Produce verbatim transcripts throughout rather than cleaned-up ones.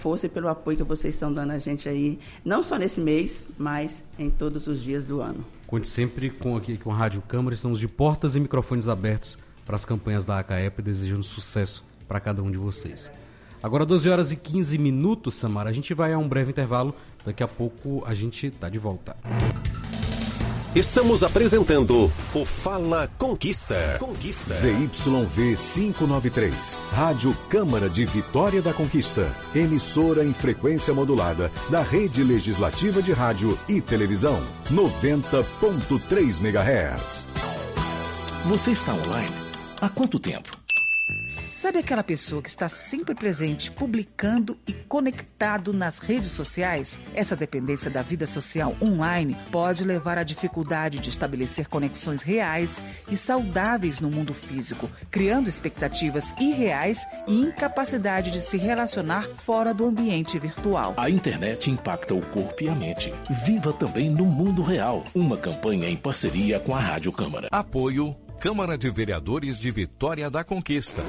força e pelo apoio que vocês estão dando a gente aí, não só nesse mês, mas em todos os dias do ano. Conte sempre com, aqui, com a Rádio Câmara, estamos de portas e microfones abertos para as campanhas da A C A E P, desejando sucesso para cada um de vocês. Agora doze horas e quinze minutos, Samara, a gente vai a um breve intervalo, daqui a pouco a gente está de volta. Estamos apresentando o Fala Conquista. Conquista. Z Y V quinhentos e noventa e três, Rádio Câmara de Vitória da Conquista, emissora em frequência modulada da Rede Legislativa de Rádio e Televisão, noventa ponto três megahertz. Você está online há quanto tempo? Sabe aquela pessoa que está sempre presente, publicando e conectado nas redes sociais? Essa dependência da vida social online pode levar à dificuldade de estabelecer conexões reais e saudáveis no mundo físico, criando expectativas irreais e incapacidade de se relacionar fora do ambiente virtual. A internet impacta o corpo e a mente. Viva também no mundo real. Uma campanha em parceria com a Rádio Câmara. Apoio Câmara de Vereadores de Vitória da Conquista.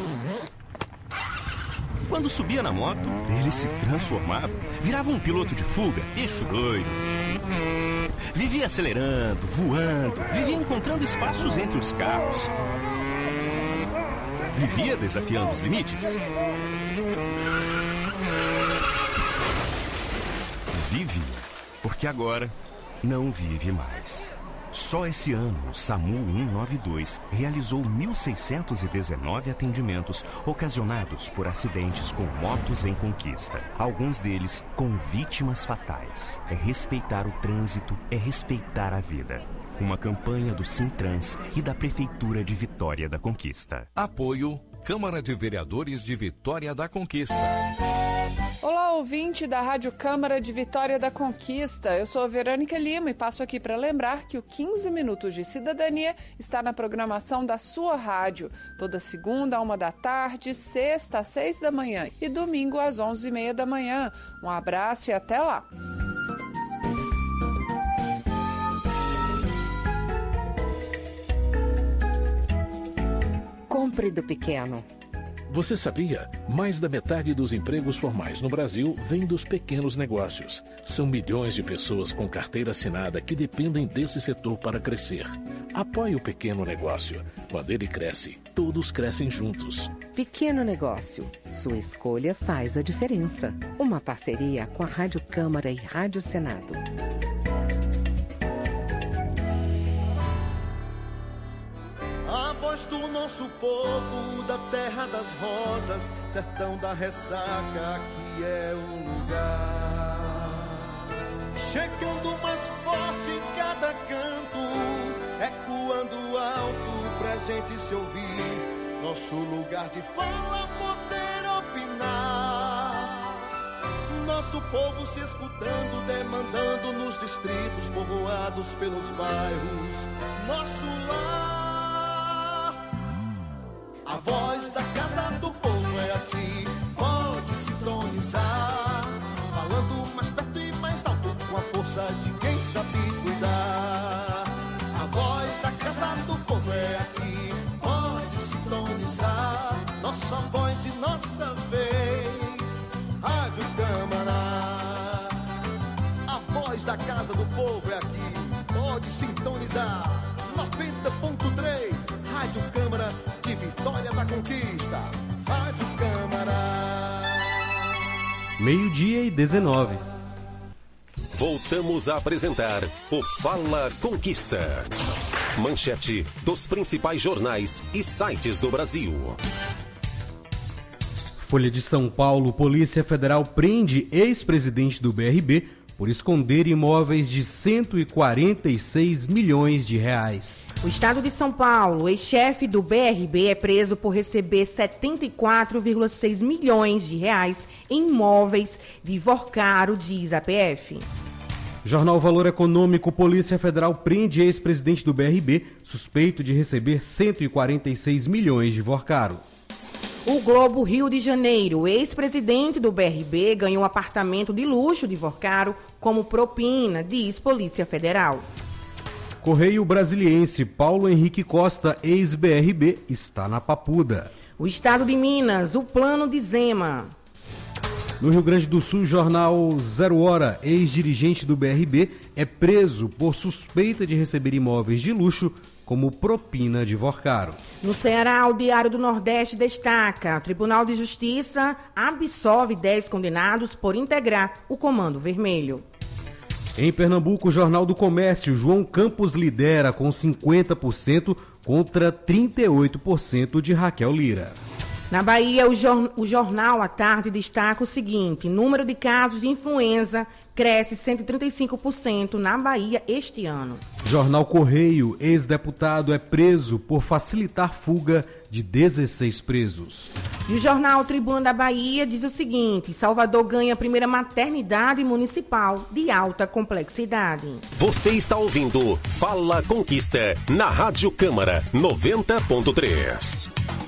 Quando subia na moto, ele se transformava, virava um piloto de fuga, bicho doido. Vivia acelerando, voando, vivia encontrando espaços entre os carros. Vivia desafiando os limites. Vive, porque agora não vive mais. Só esse ano, o SAMU cento e noventa e dois realizou mil seiscentos e dezenove atendimentos ocasionados por acidentes com motos em conquista. Alguns deles com vítimas fatais. É respeitar o trânsito, é respeitar a vida. Uma campanha do Sintrans e da Prefeitura de Vitória da Conquista. Apoio Câmara de Vereadores de Vitória da Conquista. Olá, ouvinte da Rádio Câmara de Vitória da Conquista. Eu sou a Verônica Lima e passo aqui para lembrar que o quinze Minutos de Cidadania está na programação da sua rádio. Toda segunda, à uma da tarde, sexta às seis da manhã e domingo às onze e meia da manhã. Um abraço e até lá. Compre do pequeno. Você sabia? Mais da metade dos empregos formais no Brasil vem dos pequenos negócios. São milhões de pessoas com carteira assinada que dependem desse setor para crescer. Apoie o pequeno negócio. Quando ele cresce, todos crescem juntos. Pequeno negócio. Sua escolha faz a diferença. Uma parceria com a Rádio Câmara e Rádio Senado. A voz do nosso povo, da terra das rosas, sertão da ressaca, aqui é o lugar. Chegando mais forte em cada canto, ecoando alto pra gente se ouvir. Nosso lugar de fala, poder opinar. Nosso povo se escutando, demandando nos distritos, povoados pelos bairros. Nosso lar. A voz da Casa do Povo é aqui, pode sintonizar, falando mais perto e mais alto, com a força de quem sabe cuidar. A voz da Casa do Povo é aqui, pode sintonizar, nossa voz e nossa vez, Rádio Câmara. A voz da Casa do Povo é aqui, pode sintonizar, noventa ponto três, Rádio Câmara de Vitória da Conquista. Rádio Câmara. Meio-dia e dezenove. Voltamos a apresentar o Fala Conquista. Manchete dos principais jornais e sites do Brasil. Folha de São Paulo, Polícia Federal prende ex-presidente do B R B por esconder imóveis de cento e quarenta e seis milhões de reais. O estado de São Paulo, ex-chefe do B R B, é preso por receber setenta e quatro vírgula seis milhões de reais em imóveis de Vorcaro, diz a P F. Jornal Valor Econômico, Polícia Federal prende ex-presidente do B R B, suspeito de receber cento e quarenta e seis milhões de Vorcaro. O Globo Rio de Janeiro, ex-presidente do B R B, ganhou um apartamento de luxo de Vorcaro como propina, diz Polícia Federal. Correio Brasiliense, Paulo Henrique Costa, ex-B R B, está na papuda. O estado de Minas, o plano de Zema. No Rio Grande do Sul, jornal Zero Hora, ex-dirigente do B R B, é preso por suspeita de receber imóveis de luxo como propina de Vorcaro. No Ceará, o Diário do Nordeste destaca: o Tribunal de Justiça absolve dez condenados por integrar o Comando Vermelho. Em Pernambuco, o Jornal do Comércio, João Campos lidera com cinquenta por cento contra trinta e oito por cento de Raquel Lira. Na Bahia, o, jor- o Jornal à Tarde destaca o seguinte: número de casos de influenza cresce cento e trinta e cinco por cento na Bahia este ano. Jornal Correio, ex-deputado é preso por facilitar fuga de dezesseis presos. E o Jornal Tribuna da Bahia diz o seguinte: Salvador ganha a primeira maternidade municipal de alta complexidade. Você está ouvindo Fala Conquista na Rádio Câmara noventa ponto três.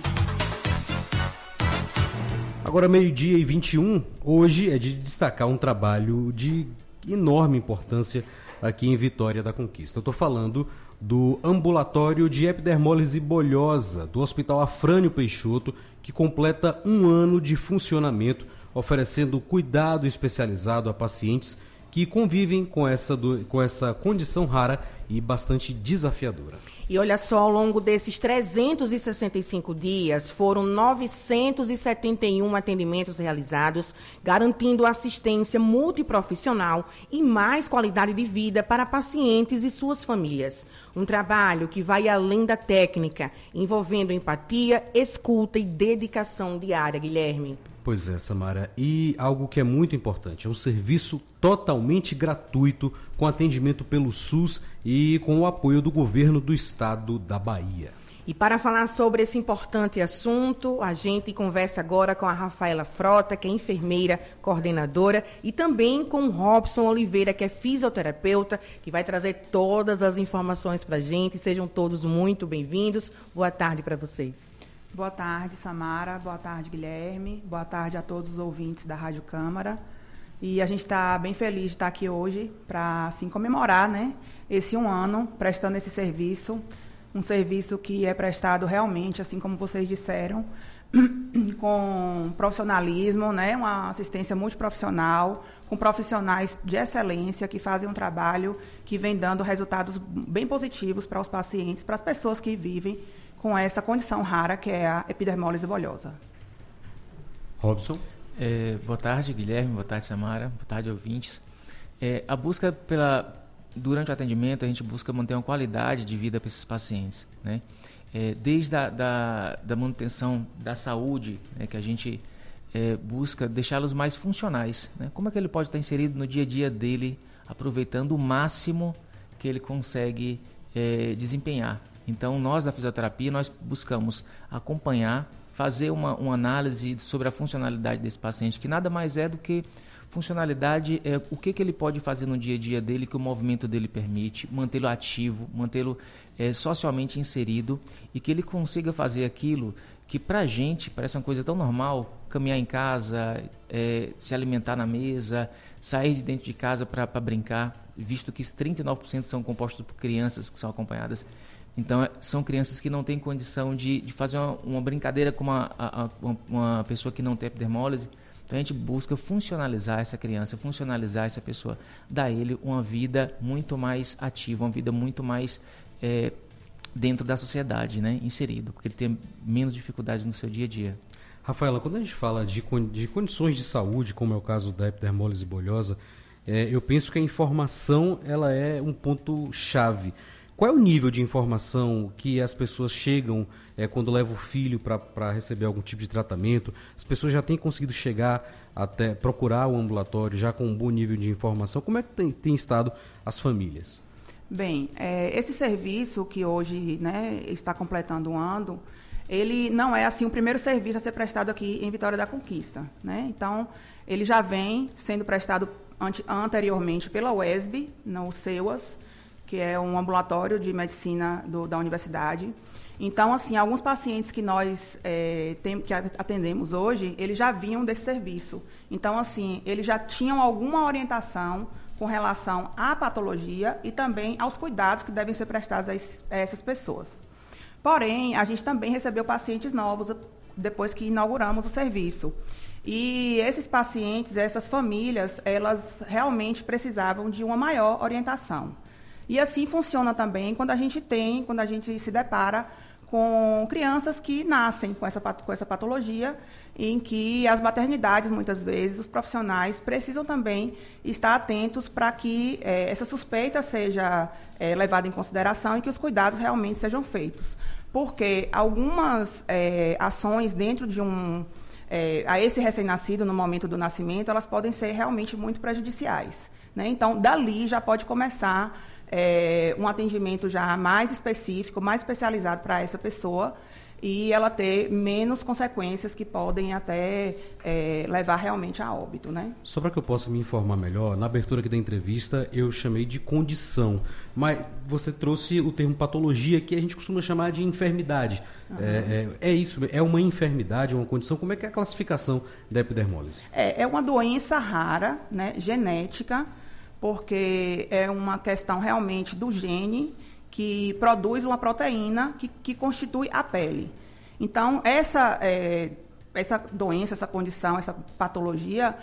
Agora, meio-dia e vinte e um, hoje é de destacar um trabalho de enorme importância aqui em Vitória da Conquista. Eu estou falando do ambulatório de epidermólise bolhosa do Hospital Afrânio Peixoto, que completa um ano de funcionamento, oferecendo cuidado especializado a pacientes que convivem com essa, do, com essa condição rara e bastante desafiadora. E olha só, ao longo desses trezentos e sessenta e cinco dias, foram novecentos e setenta e um atendimentos realizados, garantindo assistência multiprofissional e mais qualidade de vida para pacientes e suas famílias. Um trabalho que vai além da técnica, envolvendo empatia, escuta e dedicação diária, Guilherme. Pois é, Samara, e algo que é muito importante, é um serviço totalmente gratuito, com atendimento pelo SUS e com o apoio do governo do estado da Bahia. E para falar sobre esse importante assunto, a gente conversa agora com a Rafaela Frota, que é enfermeira, coordenadora, e também com o Robson Oliveira, que é fisioterapeuta, que vai trazer todas as informações para a gente. Sejam todos muito bem-vindos. Boa tarde para vocês. Boa tarde, Samara. Boa tarde, Guilherme. Boa tarde a todos os ouvintes da Rádio Câmara. E a gente está bem feliz de estar aqui hoje para, assim, comemorar, né, esse um ano prestando esse serviço. Um serviço que é prestado realmente, assim como vocês disseram, com profissionalismo, né, uma assistência multiprofissional, com profissionais de excelência que fazem um trabalho que vem dando resultados bem positivos para os pacientes, para as pessoas que vivem com essa condição rara que é a epidermólise bolhosa. Robson? É, boa tarde, Guilherme. Boa tarde, Samara. Boa tarde, ouvintes. É, a busca pela... Durante o atendimento, a gente busca manter uma qualidade de vida para esses pacientes, né? É, desde a da, da manutenção da saúde, né, que a gente é, busca deixá-los mais funcionais, né? Como é que ele pode estar inserido no dia a dia dele, aproveitando o máximo que ele consegue é, desempenhar. Então, nós da fisioterapia, nós buscamos acompanhar, fazer uma, uma análise sobre a funcionalidade desse paciente, que nada mais é do que funcionalidade, é o que, que ele pode fazer no dia a dia dele, que o movimento dele permite, mantê-lo ativo, mantê-lo é, socialmente inserido e que ele consiga fazer aquilo que pra gente parece uma coisa tão normal, caminhar em casa, é, se alimentar na mesa, sair de dentro de casa para brincar, visto que trinta e nove por cento são compostos por crianças que são acompanhadas. Então, são crianças que não têm condição de, de fazer uma, uma brincadeira com uma, a, uma, uma pessoa que não tem epidermólise. Então, a gente busca funcionalizar essa criança, funcionalizar essa pessoa, dar a ele uma vida muito mais ativa, uma vida muito mais é, dentro da sociedade, né, inserido, porque ele tem menos dificuldades no seu dia a dia. Rafaela, quando a gente fala de, de condições de saúde, como é o caso da epidermólise bolhosa, é, eu penso que a informação ela é um ponto-chave. Qual é o nível de informação que as pessoas chegam é, quando levam o filho para receber algum tipo de tratamento? As pessoas já têm conseguido chegar até procurar o ambulatório já com um bom nível de informação? Como é que tem, tem estado as famílias? Bem, é, esse serviço que hoje, né, está completando um ano, ele não é assim o primeiro serviço a ser prestado aqui em Vitória da Conquista, né? Então, ele já vem sendo prestado ante, anteriormente pela U E S B, no CEUAS, que é um ambulatório de medicina do, da universidade. Então, assim, alguns pacientes que nós é, tem, que atendemos hoje, eles já vinham desse serviço. Então, assim, eles já tinham alguma orientação com relação à patologia e também aos cuidados que devem ser prestados a, es, a essas pessoas. Porém, a gente também recebeu pacientes novos depois que inauguramos o serviço. E esses pacientes, essas famílias, elas realmente precisavam de uma maior orientação. E assim funciona também quando a gente tem, quando a gente se depara com crianças que nascem com essa, com essa patologia, em que as maternidades, muitas vezes, os profissionais precisam também estar atentos para que eh, essa suspeita seja eh, levada em consideração e que os cuidados realmente sejam feitos. Porque algumas eh, ações dentro de um... Eh, a esse recém-nascido, no momento do nascimento, elas podem ser realmente muito prejudiciais, né? Então, dali já pode começar é, um atendimento já mais específico, mais especializado para essa pessoa e ela ter menos consequências que podem até é, levar realmente a óbito, né? Só para que eu possa me informar melhor, na abertura aqui da entrevista eu chamei de condição, mas você trouxe o termo patologia, que a gente costuma chamar de enfermidade. Uhum. É, é, é isso, é uma enfermidade, uma condição? Como é que é a classificação da epidermólise? É, é uma doença rara, né, genética, porque é uma questão realmente do gene que produz uma proteína que, que constitui a pele. Então, essa, é, essa doença, essa condição, essa patologia,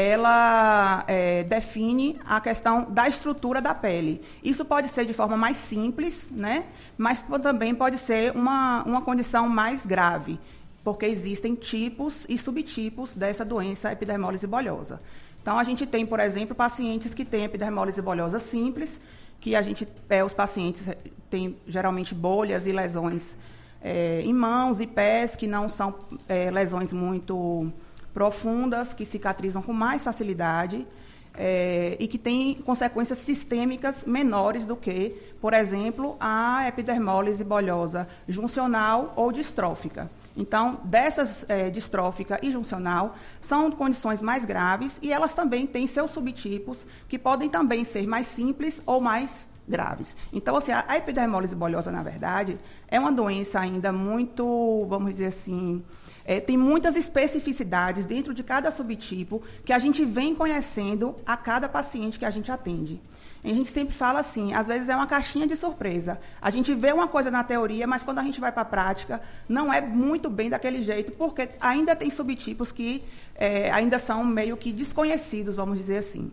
ela é, define a questão da estrutura da pele. Isso pode ser de forma mais simples, né? Mas também pode ser uma, uma condição mais grave, porque existem tipos e subtipos dessa doença epidermólise bolhosa. Então, a gente tem, por exemplo, pacientes que têm epidermólise bolhosa simples, que a gente, é, os pacientes têm geralmente bolhas e lesões é, em mãos e pés, que não são é, lesões muito profundas, que cicatrizam com mais facilidade é, e que têm consequências sistêmicas menores do que, por exemplo, a epidermólise bolhosa juncional ou distrófica. Então, dessas é, distrófica e juncional, são condições mais graves e elas também têm seus subtipos, que podem também ser mais simples ou mais graves. Então, assim, a epidermólise bolhosa, na verdade, é uma doença ainda muito, vamos dizer assim, é, tem muitas especificidades dentro de cada subtipo que a gente vem conhecendo a cada paciente que a gente atende. A gente sempre fala assim, às vezes é uma caixinha de surpresa. A gente vê uma coisa na teoria, mas quando a gente vai para a prática, não é muito bem daquele jeito, porque ainda tem subtipos que é, ainda são meio que desconhecidos, vamos dizer assim.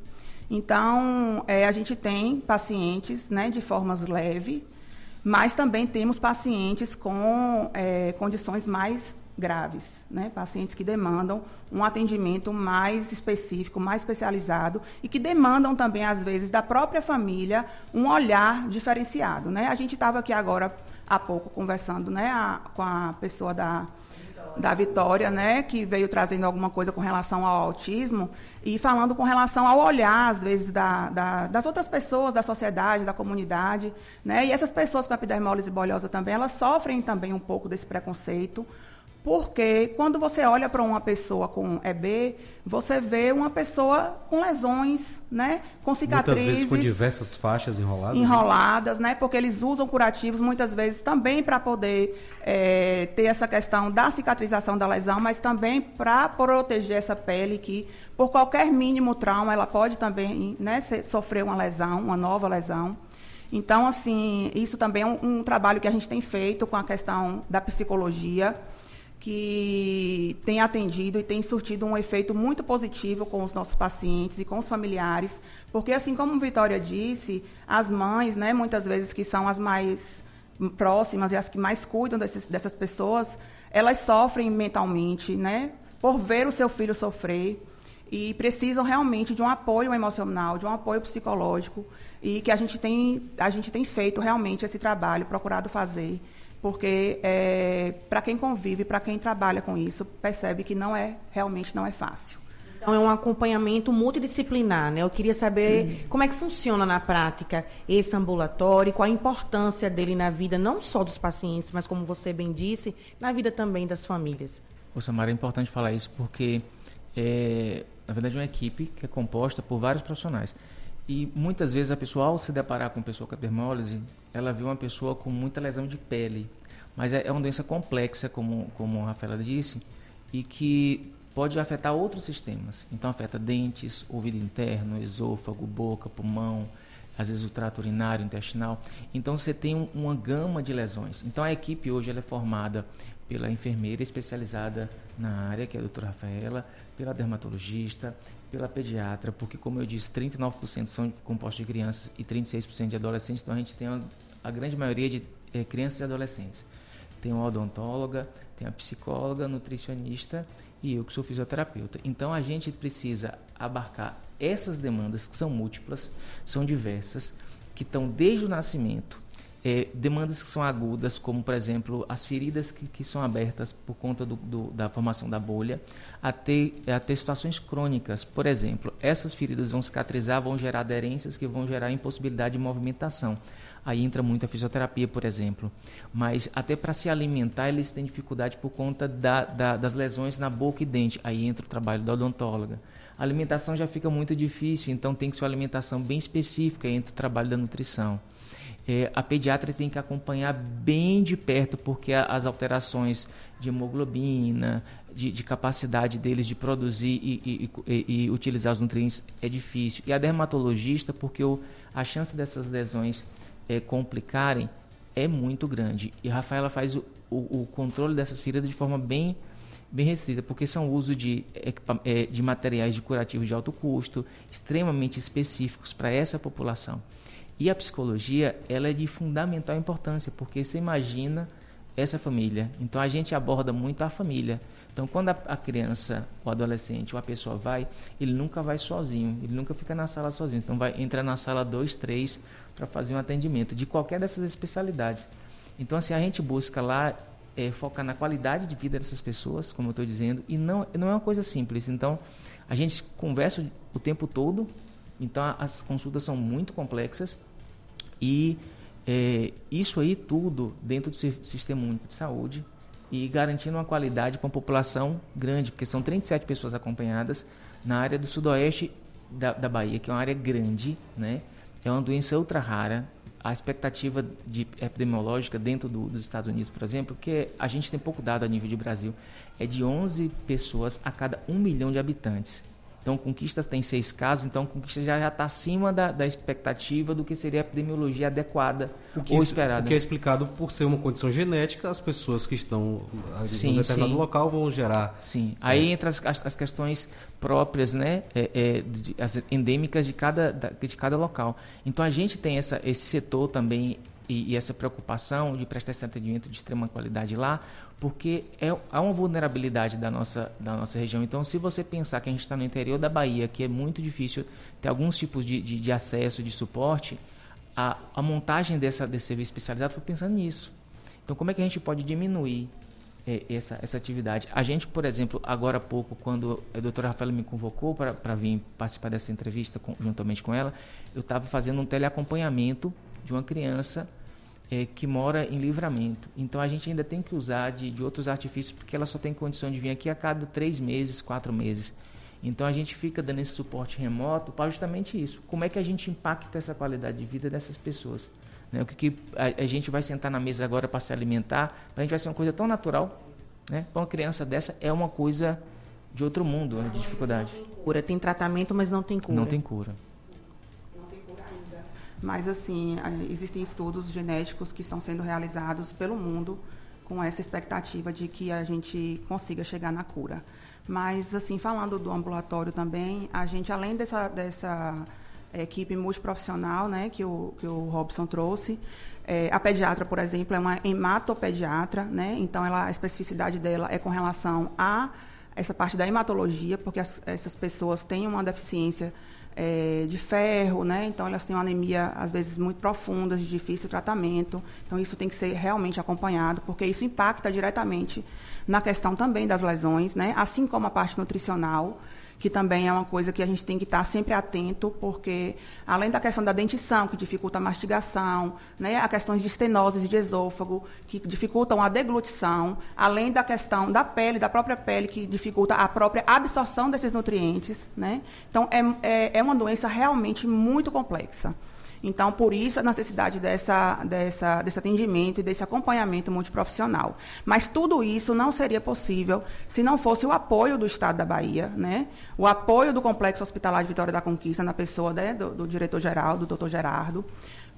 Então, é, a gente tem pacientes, né, de formas leves, mas também temos pacientes com é, condições mais graves, né? Pacientes que demandam um atendimento mais específico, mais especializado e que demandam também, às vezes, da própria família um olhar diferenciado, né? A gente estava aqui agora, há pouco, conversando, né, a, com a pessoa da, da Vitória, né, que veio trazendo alguma coisa com relação ao autismo e falando com relação ao olhar, às vezes, da, da, das outras pessoas, da sociedade, da comunidade, né? E essas pessoas com epidermólise bolhosa também, elas sofrem também um pouco desse preconceito, porque quando você olha para uma pessoa com E B, você vê uma pessoa com lesões, né, com cicatrizes. Muitas vezes com diversas faixas enroladas. Enroladas, né, porque eles usam curativos muitas vezes também para poder é, ter essa questão da cicatrização da lesão, mas também para proteger essa pele que, por qualquer mínimo trauma, ela pode também, né, sofrer uma lesão, uma nova lesão. Então, assim, isso também é um, um trabalho que a gente tem feito com a questão da psicologia, que tem atendido e tem surtido um efeito muito positivo com os nossos pacientes e com os familiares, porque, assim como a Vitória disse, as mães, né, muitas vezes que são as mais próximas e as que mais cuidam desses, dessas pessoas, elas sofrem mentalmente, né, por ver o seu filho sofrer e precisam realmente de um apoio emocional, de um apoio psicológico e que a gente tem, a gente tem feito realmente esse trabalho, procurado fazer, porque é, para quem convive, para quem trabalha com isso, percebe que não é, realmente não é fácil. Então, é um acompanhamento multidisciplinar, né? Eu queria saber hum. como é que funciona na prática esse ambulatório, qual a importância dele na vida, não só dos pacientes, mas, como você bem disse, na vida também das famílias. Ô, Samara, é importante falar isso porque, é, na verdade, é uma equipe que é composta por vários profissionais. E muitas vezes a pessoa, ao se deparar com uma pessoa com epidermólise, ela vê uma pessoa com muita lesão de pele. Mas é, é uma doença complexa, como, como a Rafaela disse, e que pode afetar outros sistemas. Então, afeta dentes, ouvido interno, esôfago, boca, pulmão, às vezes o trato urinário, intestinal. Então, você tem um, uma gama de lesões. Então, a equipe hoje ela é formada pela enfermeira especializada na área, que é a doutora Rafaela, pela dermatologista, pela pediatra, porque, como eu disse, trinta e nove por cento são compostos de crianças e trinta e seis por cento de adolescentes, então a gente tem uma, a grande maioria de é, crianças e adolescentes. Tem uma odontóloga, tem a psicóloga, nutricionista e eu que sou fisioterapeuta. Então a gente precisa abarcar essas demandas que são múltiplas, são diversas, que estão desde o nascimento, é, demandas que são agudas, como por exemplo as feridas que, que são abertas por conta do, do, da formação da bolha, até, até situações crônicas. Por exemplo, essas feridas vão cicatrizar, vão gerar aderências que vão gerar impossibilidade de movimentação. Aí entra muito a fisioterapia, por exemplo. Mas até para se alimentar, eles têm dificuldade por conta da, da, das lesões na boca e dente. Aí entra o trabalho da odontóloga. A alimentação já fica muito difícil, então tem que ser uma alimentação bem específica, entra o trabalho da nutrição. É, a pediatra tem que acompanhar bem de perto, porque a, as alterações de hemoglobina, de, de capacidade deles de produzir e, e, e, e utilizar os nutrientes é difícil. E a dermatologista, porque o, a chance dessas lesões É, complicarem é muito grande. E a Rafaela faz o, o, o controle dessas feridas de forma bem, bem restrita, porque são o uso de, é, de materiais de curativos de alto custo, extremamente específicos para essa população. E a psicologia, ela é de fundamental importância, porque você imagina essa família. Então a gente aborda muito a família. Então quando a, a criança, o adolescente ou a pessoa vai, ele nunca vai sozinho, ele nunca fica na sala sozinho. Então vai entrar na sala dois, três para fazer um atendimento de qualquer dessas especialidades. Então assim, a gente busca lá é, focar na qualidade de vida dessas pessoas, como eu estou dizendo, e não, não é uma coisa simples. Então a gente conversa o tempo todo, então as consultas são muito complexas e é, isso aí tudo dentro do Sistema Único de Saúde e garantindo uma qualidade para uma população grande, porque são trinta e sete pessoas acompanhadas na área do sudoeste da, da Bahia, que é uma área grande, né? É uma doença ultra rara. A expectativa de epidemiológica dentro do, dos Estados Unidos, por exemplo, que a gente tem pouco dado a nível de Brasil, é de onze pessoas a cada um milhão de habitantes. Então, Conquista tem seis casos, então Conquista já está acima da, da expectativa do que seria a epidemiologia adequada que, ou esperada. O que é explicado por ser uma condição genética, as pessoas que estão em um determinado sim. local vão gerar... Sim, aí é. entra as, as, as questões próprias, né, é, é, de, as endêmicas de cada, de cada local. Então, a gente tem essa, esse setor também e, e essa preocupação de prestar esse atendimento de extrema qualidade lá, porque é, há uma vulnerabilidade da nossa, da nossa região. Então, se você pensar que a gente está no interior da Bahia, que é muito difícil ter alguns tipos de, de, de acesso, de suporte, a, a montagem dessa, desse serviço especializado foi pensando nisso. Então, como é que a gente pode diminuir é, essa, essa atividade? A gente, por exemplo, agora há pouco, quando a doutora Rafaela me convocou para vir participar dessa entrevista com, juntamente com ela, eu estava fazendo um teleacompanhamento de uma criança É, que mora em Livramento. Então a gente ainda tem que usar de, de outros artifícios, porque ela só tem condição de vir aqui a cada três meses, quatro meses. Então a gente fica dando esse suporte remoto para justamente isso. Como é que a gente impacta essa qualidade de vida dessas pessoas? Né? O que, que a, a gente vai sentar na mesa agora para se alimentar, para a gente vai ser uma coisa tão natural, né? Para uma criança dessa é uma coisa de outro mundo, né? De dificuldade. Cura, tem tratamento, mas não tem cura. Não tem cura. Mas, assim, existem estudos genéticos que estão sendo realizados pelo mundo com essa expectativa de que a gente consiga chegar na cura. Mas, assim, falando do ambulatório também, a gente, além dessa, dessa equipe multiprofissional, né, que o, que o Robson trouxe, é, a pediatra, por exemplo, é uma hematopediatra, né, então ela, a especificidade dela é com relação a essa parte da hematologia, porque as, essas pessoas têm uma deficiência É, de ferro, né? Então elas têm uma anemia às vezes muito profunda, de difícil tratamento. Então isso tem que ser realmente acompanhado, porque isso impacta diretamente na questão também das lesões, né? Assim como a parte nutricional, que também é uma coisa que a gente tem que estar sempre atento, porque além da questão da dentição, que dificulta a mastigação, né, a questões de estenoses de esôfago, que dificultam a deglutição, além da questão da pele, da própria pele, que dificulta a própria absorção desses nutrientes, né? Então, é, é, é uma doença realmente muito complexa. Então, por isso, a necessidade dessa, dessa, desse atendimento e desse acompanhamento multiprofissional. Mas tudo isso não seria possível se não fosse o apoio do Estado da Bahia, né? O apoio do Complexo Hospitalar de Vitória da Conquista, na pessoa, né, do, do diretor-geral, do doutor Gerardo,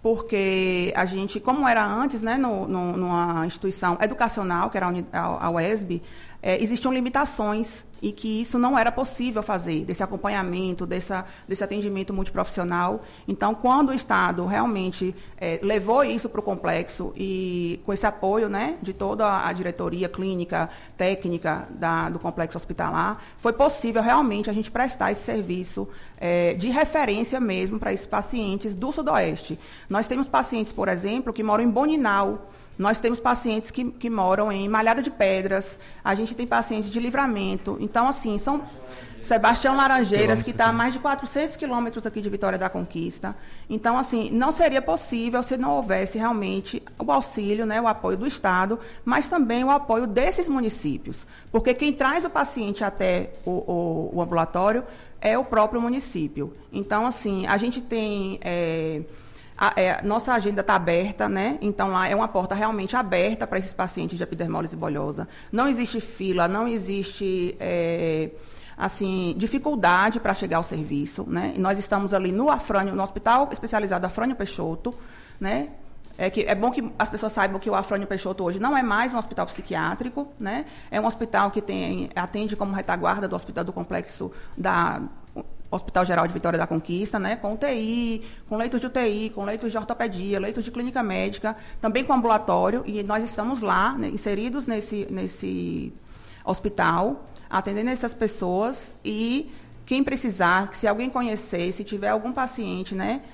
porque a gente, como era antes, né, no, no, numa instituição educacional, que era a, Uni, a, a U E S B, é, existiam limitações e que isso não era possível fazer, desse acompanhamento, dessa, desse atendimento multiprofissional. Então, quando o Estado realmente é, levou isso para o complexo e com esse apoio, né, de toda a diretoria clínica, técnica da, do complexo hospitalar, foi possível realmente a gente prestar esse serviço é, de referência mesmo para esses pacientes do Sudoeste. Nós temos pacientes, por exemplo, que moram em Boninal. Nós temos pacientes que, que moram em Malhada de Pedras, a gente tem pacientes de Livramento. Então, assim, são Sebastião Laranjeiras, que está a mais de quatrocentos quilômetros aqui de Vitória da Conquista. Então, assim, não seria possível se não houvesse realmente o auxílio, né, o apoio do Estado, mas também o apoio desses municípios. Porque quem traz o paciente até o, o, o ambulatório é o próprio município. Então, assim, a gente tem... É, A, é, nossa agenda está aberta, né? Então lá é uma porta realmente aberta para esses pacientes de epidermólise bulhosa. Não existe fila, não existe é, assim, dificuldade para chegar ao serviço, né? E nós estamos ali no Afrânio, no Hospital Especializado Afrânio Peixoto, né? É, que, é bom que as pessoas saibam que o Afrânio Peixoto hoje não é mais um hospital psiquiátrico, né? É um hospital que tem, atende como retaguarda do hospital do complexo da Hospital Geral de Vitória da Conquista, né, com U T I, com leitos de U T I, com leitos de ortopedia, leitos de clínica médica, também com ambulatório, e nós estamos lá, né, inseridos nesse, nesse hospital, atendendo essas pessoas, e quem precisar, se alguém conhecer, se tiver algum paciente, né,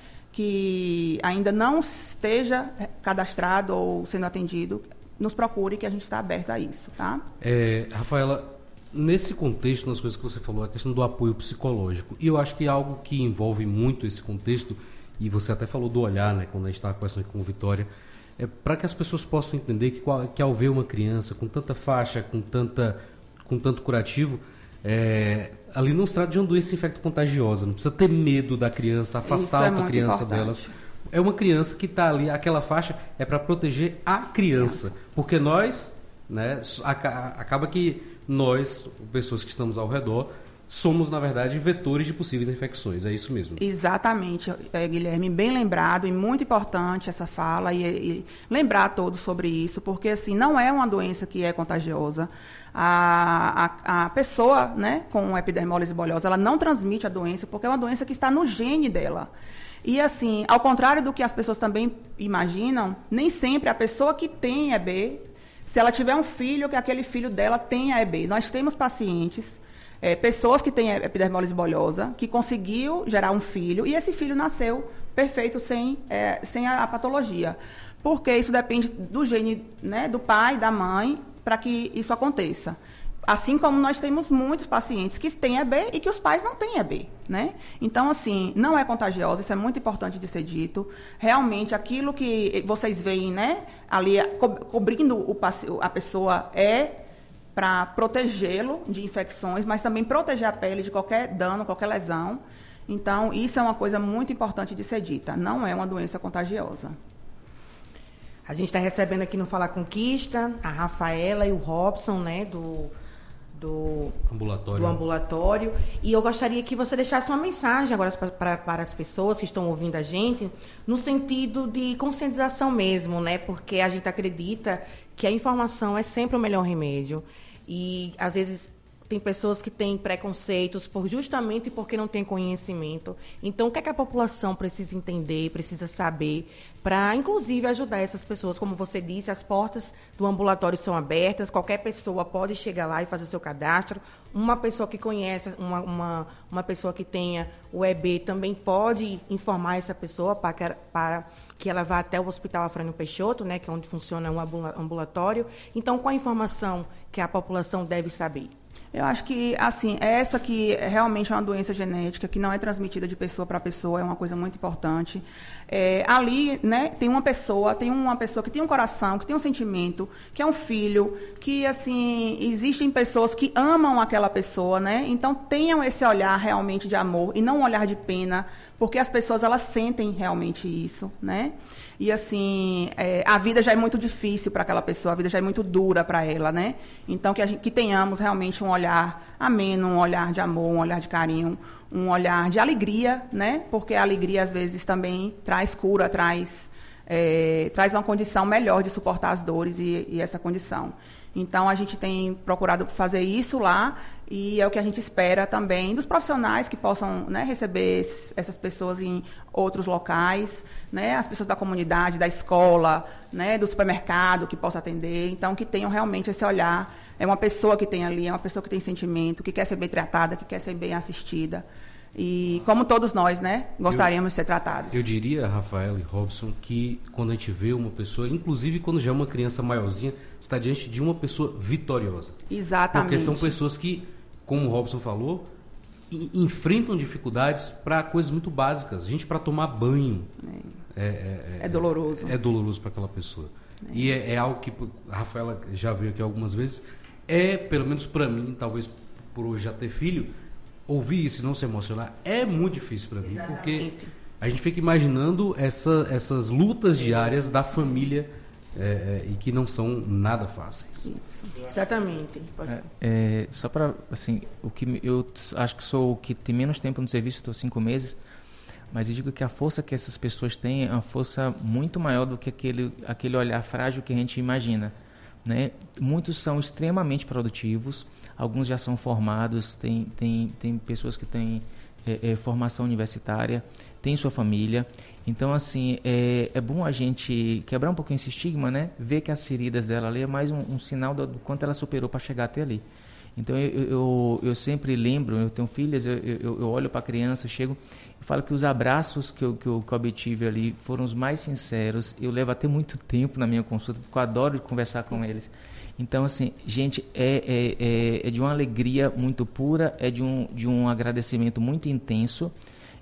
que ainda não esteja cadastrado ou sendo atendido, nos procure, que a gente está aberto a isso, tá? É, Rafaela, nesse contexto, nas coisas que você falou, a questão do apoio psicológico, e eu acho que algo que envolve muito esse contexto, e você até falou do olhar, né, quando a gente estava conversando com o Vitória, é para que as pessoas possam entender que, que ao ver uma criança com tanta faixa, com, tanta, com tanto curativo, é, ali não se trata de uma doença infecto-contagiosa, não precisa ter medo da criança, afastar é a criança importante. delas. É uma criança que está ali, aquela faixa é para proteger a criança, é. porque nós, né, acaba que nós, pessoas que estamos ao redor, somos, na verdade, vetores de possíveis infecções. É isso mesmo? Exatamente, é, Guilherme. Bem lembrado e muito importante essa fala e, e lembrar a todos sobre isso, porque, assim, não é uma doença que é contagiosa. A, a, a pessoa, né, com epidermólise bulhosa, ela não transmite a doença porque é uma doença que está no gene dela. E, assim, ao contrário do que as pessoas também imaginam, nem sempre a pessoa que tem E B... Se ela tiver um filho, que aquele filho dela tenha E B. Nós temos pacientes, é, pessoas que têm epidermólise bulhosa, que conseguiu gerar um filho, e esse filho nasceu perfeito, sem, é, sem a, a patologia. Porque isso depende do gene, né, do pai, da mãe, para que isso aconteça. Assim como nós temos muitos pacientes que têm E B e que os pais não têm E B, né? Então, assim, não é contagiosa, isso é muito importante de ser dito. Realmente, aquilo que vocês veem, né, ali co cobrindo o, a pessoa é para protegê-lo de infecções, mas também proteger a pele de qualquer dano, qualquer lesão. Então, isso é uma coisa muito importante de ser dita. Não é uma doença contagiosa. A gente está recebendo aqui no Fala Conquista a Rafaela e o Robson, né, do... Do ambulatório. do ambulatório. E eu gostaria que você deixasse uma mensagem agora para, para as pessoas que estão ouvindo a gente, no sentido de conscientização mesmo, né? Porque a gente acredita que a informação é sempre o melhor remédio. E, às vezes, tem pessoas que têm preconceitos por, justamente porque não têm conhecimento. Então, o que é que a população precisa entender, precisa saber, para, inclusive, ajudar essas pessoas? Como você disse, as portas do ambulatório são abertas, qualquer pessoa pode chegar lá e fazer o seu cadastro. Uma pessoa que conhece, uma, uma, uma pessoa que tenha o E B também pode informar essa pessoa para que, para que ela vá até o Hospital Afrânio Peixoto, né, que é onde funciona um ambulatório. Então, qual a informação que a população deve saber? Eu acho que, assim, essa que realmente é uma doença genética, que não é transmitida de pessoa para pessoa, é uma coisa muito importante. É, ali, né, tem uma pessoa, tem uma pessoa que tem um coração, que tem um sentimento, que é um filho, que, assim, existem pessoas que amam aquela pessoa, né? Então, tenham esse olhar realmente de amor e não um olhar de pena, porque as pessoas, elas sentem realmente isso, né? E, assim, é, a vida já é muito difícil para aquela pessoa, a vida já é muito dura para ela, né? Então, que, a gente, que tenhamos realmente um um olhar ameno, um olhar de amor, um olhar de carinho, um olhar de alegria, né? Porque a alegria, às vezes, também traz cura, traz, é, traz uma condição melhor de suportar as dores e, e essa condição. Então, a gente tem procurado fazer isso lá e é o que a gente espera também dos profissionais que possam, né, receber essas pessoas em outros locais, né, as pessoas da comunidade, da escola, né, do supermercado que possa atender. Então, que tenham realmente esse olhar. É uma pessoa que tem ali, é uma pessoa que tem sentimento, que quer ser bem tratada, que quer ser bem assistida. E como todos nós, né, gostaríamos eu, de ser tratados. Eu diria, Rafaela e Robson, que quando a gente vê uma pessoa, inclusive quando já é uma criança maiorzinha, está diante de uma pessoa vitoriosa. Exatamente. Porque são pessoas que, como o Robson falou, enfrentam dificuldades para coisas muito básicas. A gente, para tomar banho, é, é, é, é doloroso. É, é doloroso para aquela pessoa. É. E é, é algo que a Rafaela já veio aqui algumas vezes. É, pelo menos para mim, talvez por hoje já ter filho, ouvir isso e não se emocionar é muito difícil para mim. Exatamente. Porque a gente fica imaginando essa, essas lutas diárias da família é, é, e que não são nada fáceis. Isso. Exatamente. É, é, só para, assim, o que eu acho que sou o que tem menos tempo no serviço, estou cinco meses, mas eu digo que a força que essas pessoas têm é uma força muito maior do que aquele, aquele olhar frágil que a gente imagina, né? Muitos são extremamente produtivos, alguns já são formados, tem, tem, tem pessoas que têm é, é, formação universitária, tem sua família. Então, assim, é, é bom a gente quebrar um pouquinho esse estigma, né? Ver que as feridas dela ali é mais um, um sinal do, do quanto ela superou para chegar até ali. Então, eu, eu, eu sempre lembro, eu tenho filhas, eu, eu, eu olho para a criança, chego e falo que os abraços que eu, que, eu, que eu obtive ali foram os mais sinceros. Eu levo até muito tempo na minha consulta, porque eu adoro conversar com eles. Então, assim, gente, é, é, é, é de uma alegria muito pura, é de um, de um agradecimento muito intenso.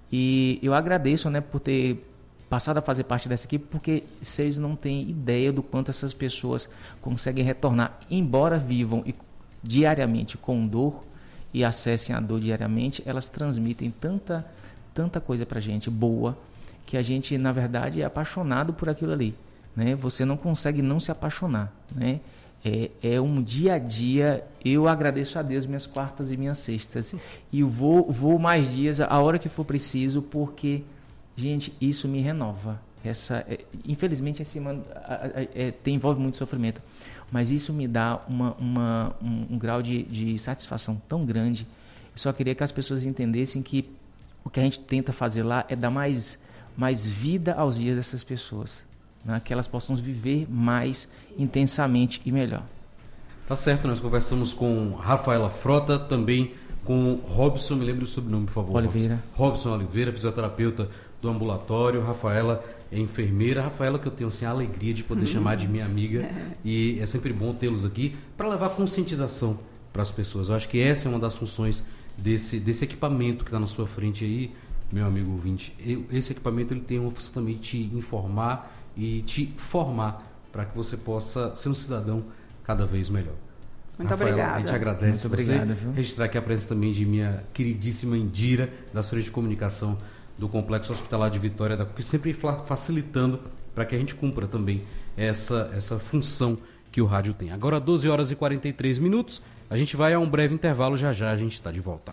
E eu agradeço, né, por ter passado a fazer parte dessa equipe, porque vocês não têm ideia do quanto essas pessoas conseguem retornar, embora vivam e, diariamente com dor e acessem a dor diariamente, elas transmitem tanta, tanta coisa pra gente boa, que a gente, na verdade, é apaixonado por aquilo ali, né? Você não consegue não se apaixonar, né? É, é um dia a dia. Eu agradeço a Deus minhas quartas e minhas sextas e vou, vou mais dias, a hora que for preciso, porque, gente, isso me renova. Essa, é, infelizmente, esse, é, tem, envolve muito sofrimento, mas isso me dá uma, uma, um, um grau de, de satisfação tão grande. Eu só queria que as pessoas entendessem que o que a gente tenta fazer lá é dar mais, mais vida aos dias dessas pessoas, né? Que elas possam viver mais intensamente e melhor. Tá certo, nós conversamos com Rafaela Frota, também com Robson, me lembra o sobrenome, por favor. Oliveira. Robson Oliveira, fisioterapeuta do ambulatório. Rafaela é enfermeira. Rafaela, que eu tenho assim, a alegria de poder chamar de minha amiga, e é sempre bom tê-los aqui para levar conscientização para as pessoas. Eu acho que essa é uma das funções desse, desse equipamento que está na sua frente aí, meu amigo ouvinte. Eu, esse equipamento ele tem uma função também de te informar e te formar para que você possa ser um cidadão cada vez melhor. Muito Rafaela, obrigada. A gente agradece Muito você. obrigado, viu? Registrar aqui a presença também de minha queridíssima Indira, da Assessoria de Comunicação do Complexo Hospitalar de Vitória da Conquista, sempre facilitando para que a gente cumpra também essa, essa função que o rádio tem. Agora, doze horas e quarenta e três minutos, a gente vai a um breve intervalo, já já a gente está de volta.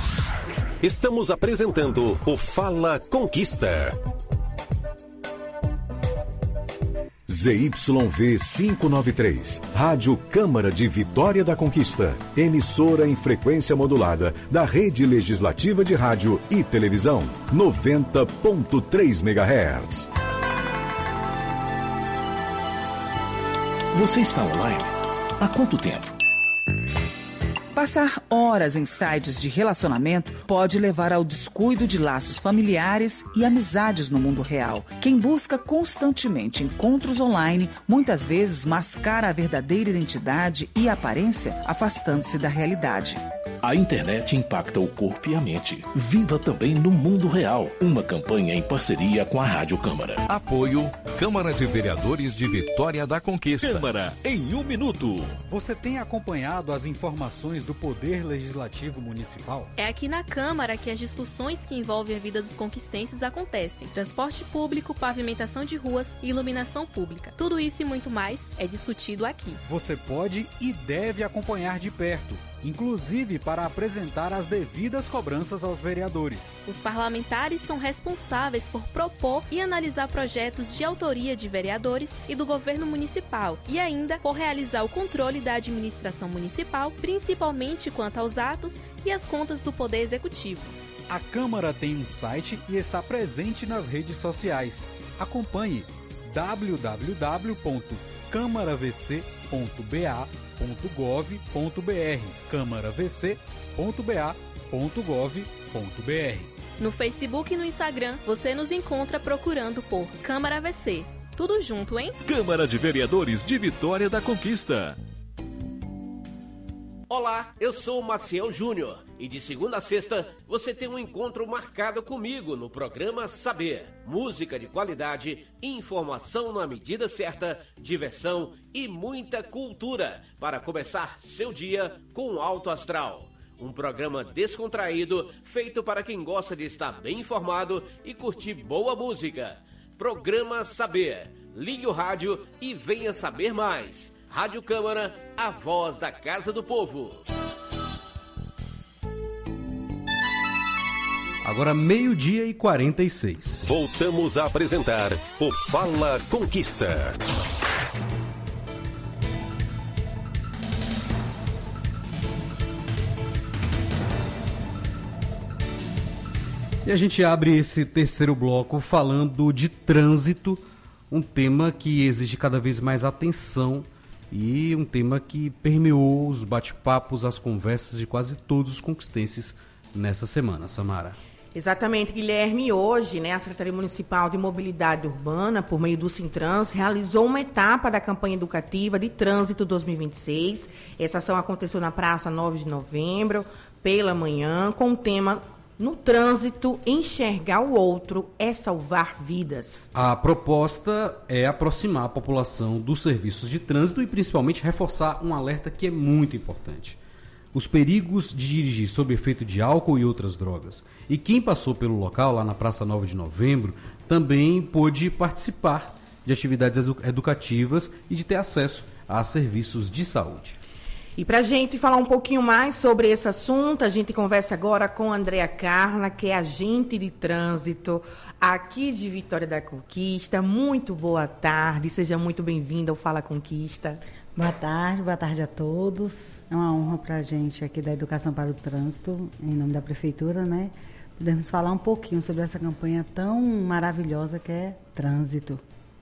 Estamos apresentando o Fala Conquista. Z Y V quinhentos e noventa e três, Rádio Câmara de Vitória da Conquista, emissora em frequência modulada da Rede Legislativa de Rádio e Televisão, noventa ponto três megahertz. Você está online? Há quanto tempo? Passar horas em sites de relacionamento pode levar ao descuido de laços familiares e amizades no mundo real. Quem busca constantemente encontros online, muitas vezes mascara a verdadeira identidade e aparência, afastando-se da realidade. A internet impacta o corpo e a mente. Viva também no mundo real. Uma campanha em parceria com a Rádio Câmara. Apoio Câmara de Vereadores de Vitória da Conquista. Câmara em um minuto. Você tem acompanhado as informações do Poder Legislativo Municipal? É aqui na Câmara que as discussões que envolvem a vida dos conquistenses acontecem. Transporte público, pavimentação de ruas e iluminação pública. Tudo isso e muito mais é discutido aqui. Você pode e deve acompanhar de perto. inclusive para apresentar as devidas cobranças aos vereadores. Os parlamentares são responsáveis por propor e analisar projetos de autoria de vereadores e do governo municipal e ainda por realizar o controle da administração municipal, principalmente quanto aos atos e às contas do Poder Executivo. A Câmara tem um site e está presente nas redes sociais. Acompanhe w w w ponto câmara v c ponto b a ponto gov ponto b r câmara v c ponto b a ponto gov ponto b r. No Facebook e no Instagram, você nos encontra procurando por Câmara V C. Tudo junto, hein? Câmara de Vereadores de Vitória da Conquista. Olá, eu sou o Maciel Júnior e de segunda a sexta você tem um encontro marcado comigo no programa Saber. Música de qualidade, informação na medida certa, diversão e muita cultura para começar seu dia com alto astral. Um programa descontraído feito para quem gosta de estar bem informado e curtir boa música. Programa Saber. Ligue o rádio e venha saber mais. Rádio Câmara, a voz da Casa do Povo. Agora meio-dia e quarenta e seis. Voltamos a apresentar o Fala Conquista. E a gente abre esse terceiro bloco falando de trânsito, um tema que exige cada vez mais atenção e um tema que permeou os bate-papos, as conversas de quase todos os conquistenses nessa semana. Samara. Exatamente, Guilherme. Hoje, né, a Secretaria Municipal de Mobilidade Urbana, por meio do Sintrans, realizou uma etapa da campanha educativa de Trânsito dois mil e vinte e seis. Essa ação aconteceu na Praça nove de Novembro, pela manhã, com o tema No Trânsito, enxergar o outro é salvar vidas. A proposta é aproximar a população dos serviços de trânsito e principalmente reforçar um alerta que é muito importante. Os perigos de dirigir sob efeito de álcool e outras drogas. E quem passou pelo local, lá na Praça nove de Novembro, também pôde participar de atividades edu- educativas e de ter acesso a serviços de saúde. E para a gente falar um pouquinho mais sobre esse assunto, a gente conversa agora com a Andréa Carla, que é agente de trânsito aqui de Vitória da Conquista. Muito boa tarde, seja muito bem-vinda ao Fala Conquista. Boa tarde, boa tarde a todos. É uma honra para a gente aqui da Educação para o Trânsito, em nome da Prefeitura, né? Podemos falar um pouquinho sobre essa campanha tão maravilhosa que é Trânsito.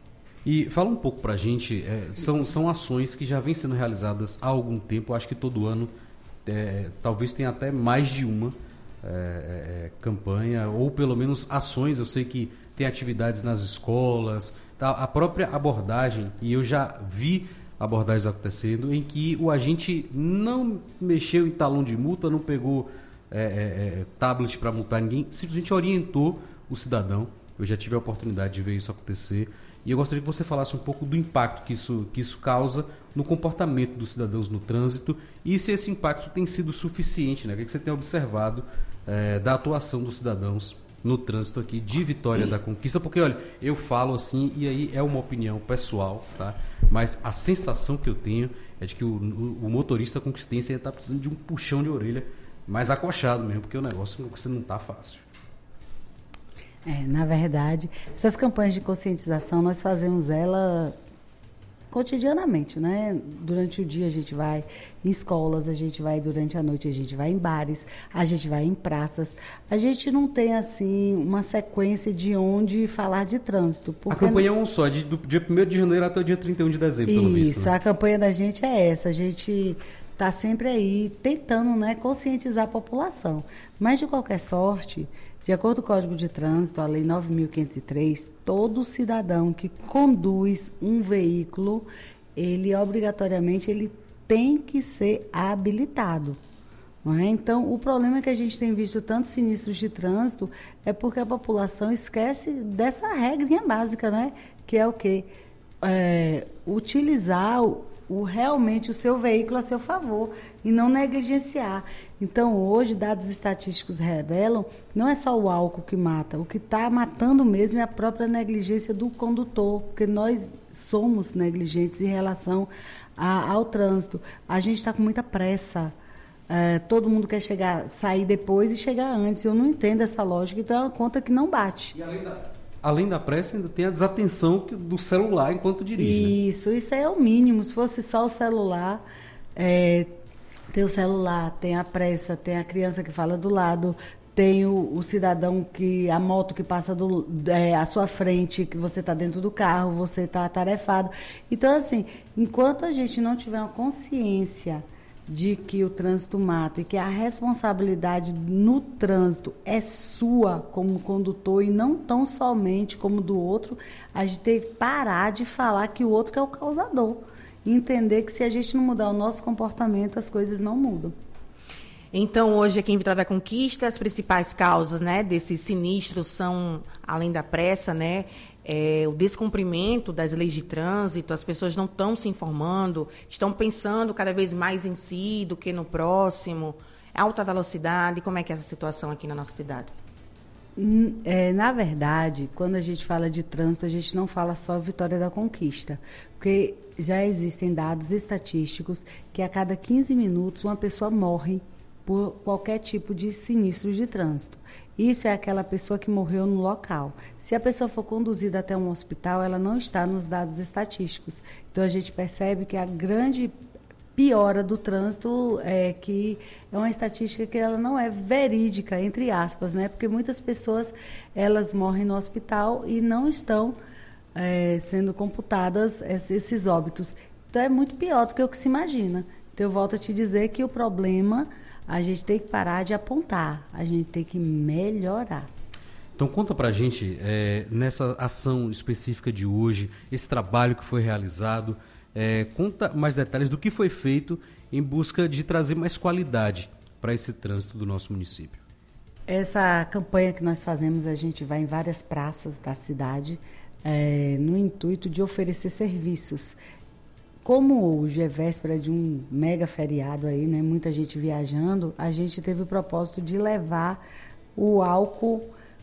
E fala um pouco para a gente, é, são, são ações que já vêm sendo realizadas há algum tempo, acho que todo ano, é, talvez tenha até mais de uma é, é, campanha, ou pelo menos ações. Eu sei que tem atividades nas escolas, tá, a própria abordagem, e eu já vi abordagens acontecendo, em que o agente não mexeu em talão de multa, não pegou é, é, tablet para multar ninguém, simplesmente orientou o cidadão. Eu já tive a oportunidade de ver isso acontecer. E eu gostaria que você falasse um pouco do impacto que isso, que isso causa no comportamento dos cidadãos no trânsito e se esse impacto tem sido suficiente, né? O que você tem observado é, da atuação dos cidadãos no trânsito aqui de Vitória da Conquista? Porque, olha, eu falo assim, e aí é uma opinião pessoal, tá? Mas a sensação que eu tenho é de que o, o, o motorista conquistense está precisando de um puxão de orelha mais acochado mesmo, porque o negócio não está fácil. É, na verdade, essas campanhas de conscientização, nós fazemos ela cotidianamente, né? Durante o dia a gente vai em escolas, a gente vai durante a noite, a gente vai em bares, a gente vai em praças. A gente não tem, assim, uma sequência de onde falar de trânsito. A campanha não... é um só, de, do dia primeiro de janeiro até o dia trinta e um de dezembro, pelo visto. Isso, né? A campanha da gente é essa, a gente está sempre aí tentando, né, conscientizar a população. Mas, de qualquer sorte, de acordo com o Código de Trânsito, a Lei nove mil quinhentos e três, todo cidadão que conduz um veículo, ele obrigatoriamente ele tem que ser habilitado. Não é? Então, o problema é que a gente tem visto tantos sinistros de trânsito é porque a população esquece dessa regrinha básica, né? Que é o quê? É, utilizar o, o, realmente o seu veículo a seu favor e não negligenciar. Então, hoje, dados estatísticos revelam, não é só o álcool que mata, o que está matando mesmo é a própria negligência do condutor, porque nós somos negligentes em relação a, ao trânsito. A gente está com muita pressa, é, todo mundo quer chegar, sair depois e chegar antes. Eu não entendo essa lógica, então é uma conta que não bate. E além da, além da pressa, ainda tem a desatenção do celular enquanto dirige. Isso, né? Isso é o mínimo. Se fosse só o celular, é, tem o celular, tem a pressa, tem a criança que fala do lado, tem o, o cidadão que, a moto que passa do, é, à sua frente, que você está dentro do carro, você está atarefado. Então, assim, enquanto a gente não tiver uma consciência de que o trânsito mata e que a responsabilidade no trânsito é sua como condutor e não tão somente como do outro, a gente tem que parar de falar que o outro que é o causador. E entender que se a gente não mudar o nosso comportamento, as coisas não mudam. Então, hoje aqui em Vitória da Conquista, as principais causas, né, desses sinistros são, além da pressa, né, é, o descumprimento das leis de trânsito, as pessoas não estão se informando, estão pensando cada vez mais em si do que no próximo, alta velocidade. Como é que é essa situação aqui na nossa cidade? É, na verdade, quando a gente fala de trânsito, a gente não fala só Vitória da Conquista, porque já existem dados estatísticos que a cada quinze minutos uma pessoa morre por qualquer tipo de sinistro de trânsito. Isso é aquela pessoa que morreu no local. Se a pessoa for conduzida até um hospital, ela não está nos dados estatísticos. Então, a gente percebe que a grande piora do trânsito é que é uma estatística que ela não é verídica, entre aspas, né? Porque muitas pessoas, elas morrem no hospital e não estão é, sendo computadas esses óbitos. Então, é muito pior do que o que se imagina. Então, eu volto a te dizer que o problema... a gente tem que parar de apontar, a gente tem que melhorar. Então conta pra gente, é, nessa ação específica de hoje, esse trabalho que foi realizado, é, conta mais detalhes do que foi feito em busca de trazer mais qualidade para esse trânsito do nosso município. Essa campanha que nós fazemos, a gente vai em várias praças da cidade, é, no intuito de oferecer serviços. Como hoje é véspera de um mega feriado aí, né, muita gente viajando, a gente teve o propósito de levar o álcool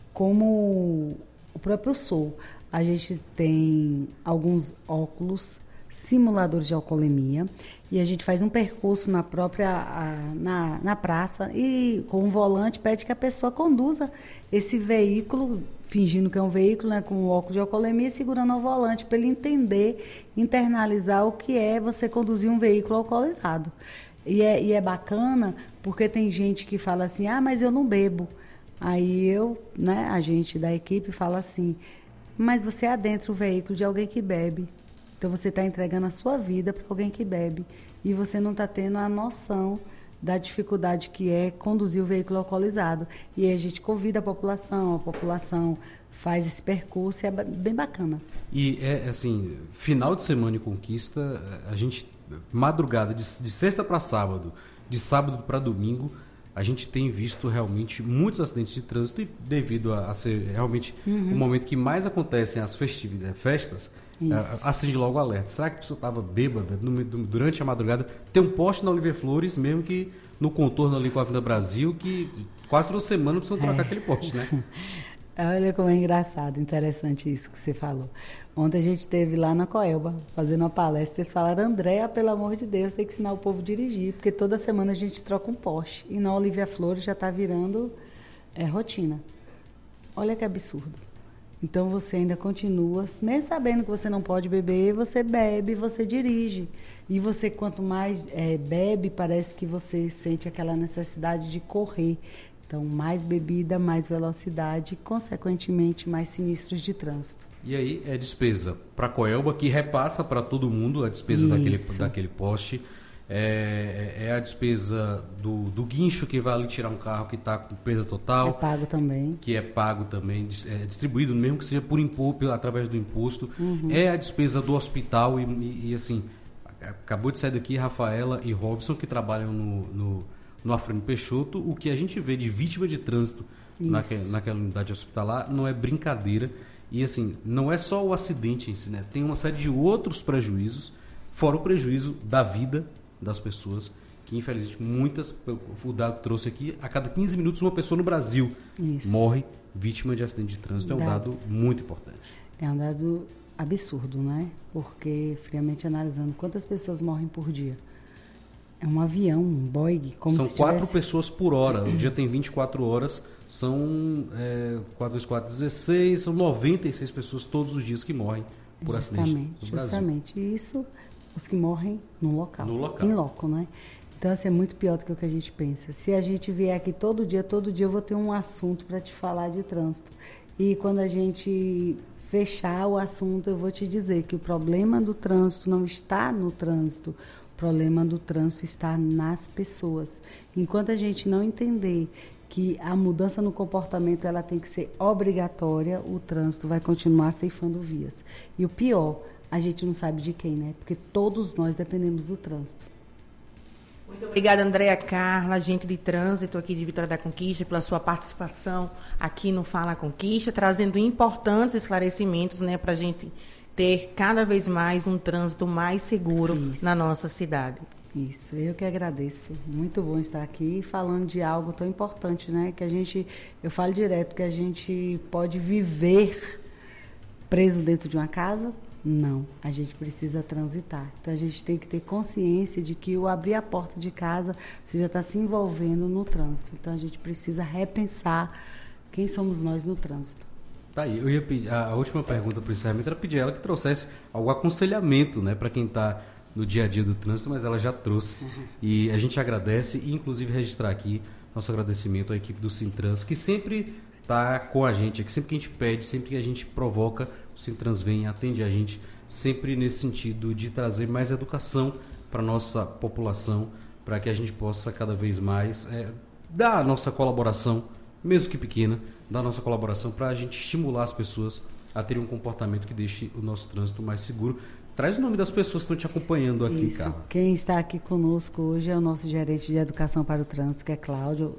como o próprio sol. A gente tem alguns óculos, simuladores de alcoolemia, e a gente faz um percurso na própria a, na, na praça e com um volante pede que a pessoa conduza esse veículo, fingindo que é um veículo, né, com o óculos de alcoolemia e segurando o volante, para ele entender, internalizar o que é você conduzir um veículo alcoolizado. E é, e é bacana porque tem gente que fala assim, ah, mas eu não bebo. Aí eu, né, a gente da equipe fala assim, mas você adentra o veículo de alguém que bebe. Então você está entregando a sua vida para alguém que bebe. E você não está tendo a noção da dificuldade que é conduzir o veículo alcoolizado. E aí a gente convida a população, a população faz esse percurso e é bem bacana. E é assim, final de semana em Conquista, a gente, madrugada, de, de sexta para sábado, de sábado para domingo, a gente tem visto realmente muitos acidentes de trânsito e devido a, a ser realmente uhum. o momento que mais acontecem as festividades, festas, acende logo o alerta. Será que a pessoa estava bêbada no, durante a madrugada? Tem um poste na Oliver Flores, mesmo que no contorno ali com a Avenida Brasil, que quase toda semana precisam trocar é. aquele poste, né? Olha como é engraçado, interessante isso que você falou. Ontem a gente esteve lá na Coelba, fazendo uma palestra, eles falaram, Andréa, pelo amor de Deus, tem que ensinar o povo a dirigir, porque toda semana a gente troca um poste. E na Olivia Flores já está virando é, rotina. Olha que absurdo. Então você ainda continua, mesmo sabendo que você não pode beber, você bebe, você dirige. E você, quanto mais é, bebe, parece que você sente aquela necessidade de correr. Então, mais bebida, mais velocidade, consequentemente, mais sinistros de trânsito. E aí é despesa para a Coelba, que repassa para todo mundo a despesa daquele, daquele poste. É, é a despesa do, do guincho que vai ali tirar um carro que está com perda total. É pago também. Que é pago também, é distribuído, mesmo que seja por imposto, através do imposto. Uhum. É a despesa do hospital e, e, e assim, acabou de sair daqui Rafaela e Robson, que trabalham no, no, no Afrânio Peixoto. O que a gente vê de vítima de trânsito naquela, naquela unidade hospitalar não é brincadeira. E assim, não é só o acidente em si, né? Tem uma série de outros prejuízos, fora o prejuízo da vida das pessoas, que infelizmente muitas, o dado trouxe aqui, a cada quinze minutos uma pessoa no Brasil Isso. morre vítima de acidente de trânsito. É um dado, dado muito importante. É um dado absurdo, né? Porque, friamente analisando, quantas pessoas morrem por dia? É um avião, um Boeing. Como são se quatro tivesse... pessoas por hora. O dia tem vinte e quatro horas, são é, quatro vezes quatro, dezesseis, são noventa e seis pessoas todos os dias que morrem por justamente, acidente no Brasil. Justamente. E isso, os que morrem no local. No local. Em loco, né? Então, assim, é muito pior do que o que a gente pensa. Se a gente vier aqui todo dia, todo dia eu vou ter um assunto para te falar de trânsito. E quando a gente fechar o assunto, eu vou te dizer que o problema do trânsito não está no trânsito. O problema do trânsito está nas pessoas. Enquanto a gente não entender que a mudança no comportamento ela tem que ser obrigatória, o trânsito vai continuar ceifando vias. E o pior, a gente não sabe de quem, né? Porque todos nós dependemos do trânsito. Muito obrigada, Andréa Carla, agente de trânsito aqui de Vitória da Conquista, pela sua participação aqui no Fala Conquista, trazendo importantes esclarecimentos, né, para a gente ter cada vez mais um trânsito mais seguro Isso. na nossa cidade. Isso, eu que agradeço. Muito bom estar aqui falando de algo tão importante, né? Que a gente, eu falo direto que a gente pode viver preso dentro de uma casa. Não, a gente precisa transitar. Então, a gente tem que ter consciência de que o abrir a porta de casa, você já está se envolvendo no trânsito. Então, a gente precisa repensar quem somos nós no trânsito. Tá aí, eu ia pedir, a última pergunta para o encerramento era pedir ela que trouxesse algum aconselhamento, né, para quem está no dia a dia do trânsito, mas ela já trouxe. Uhum. E a gente agradece e, inclusive, registrar aqui nosso agradecimento à equipe do Sintrans, que sempre está com a gente, que sempre que a gente pede, sempre que a gente provoca, o Sintrans vem e atende a gente, sempre nesse sentido de trazer mais educação para a nossa população, para que a gente possa cada vez mais é, dar a nossa colaboração, mesmo que pequena, dar a nossa colaboração para a gente estimular as pessoas a terem um comportamento que deixe o nosso trânsito mais seguro. Traz o nome das pessoas que estão te acompanhando aqui, Isso. Carla. Quem está aqui conosco hoje é o nosso gerente de Educação para o Trânsito, que é Cláudio,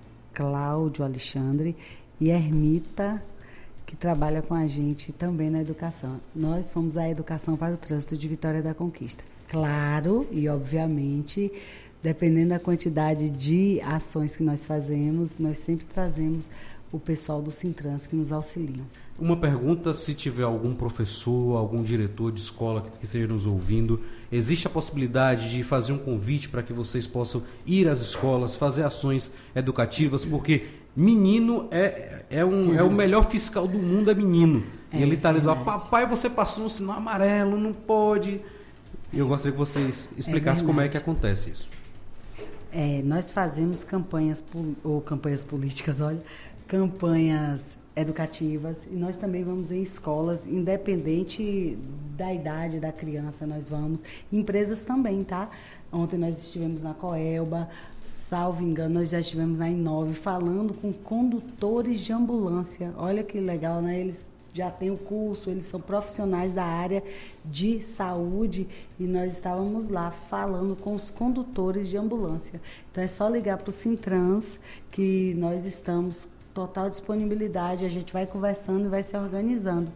Cláudio Alexandre, e Ermita, que trabalha com a gente também na educação. Nós somos a Educação para o Trânsito de Vitória da Conquista. Claro, e obviamente, dependendo da quantidade de ações que nós fazemos, nós sempre trazemos o pessoal do Sintrans que nos auxiliam. Uma pergunta, se tiver algum professor, algum diretor de escola que, que esteja nos ouvindo, existe a possibilidade de fazer um convite para que vocês possam ir às escolas, fazer ações educativas, porque menino é, é, um, é o melhor fiscal do mundo, é menino. É, e ele está ali, é papai, você passou um sinal amarelo, não pode. E eu gostaria que vocês explicassem é como é que acontece isso. É, nós fazemos campanhas, ou campanhas políticas, olha, campanhas educativas, e nós também vamos em escolas, independente da idade da criança, nós vamos, empresas também, tá? Ontem nós estivemos na Coelba, salvo engano, nós já estivemos na Inove, falando com condutores de ambulância. Olha que legal, né? Eles já têm o curso, eles são profissionais da área de saúde, e nós estávamos lá falando com os condutores de ambulância. Então é só ligar para o Sintrans, que nós estamos total disponibilidade, a gente vai conversando e vai se organizando.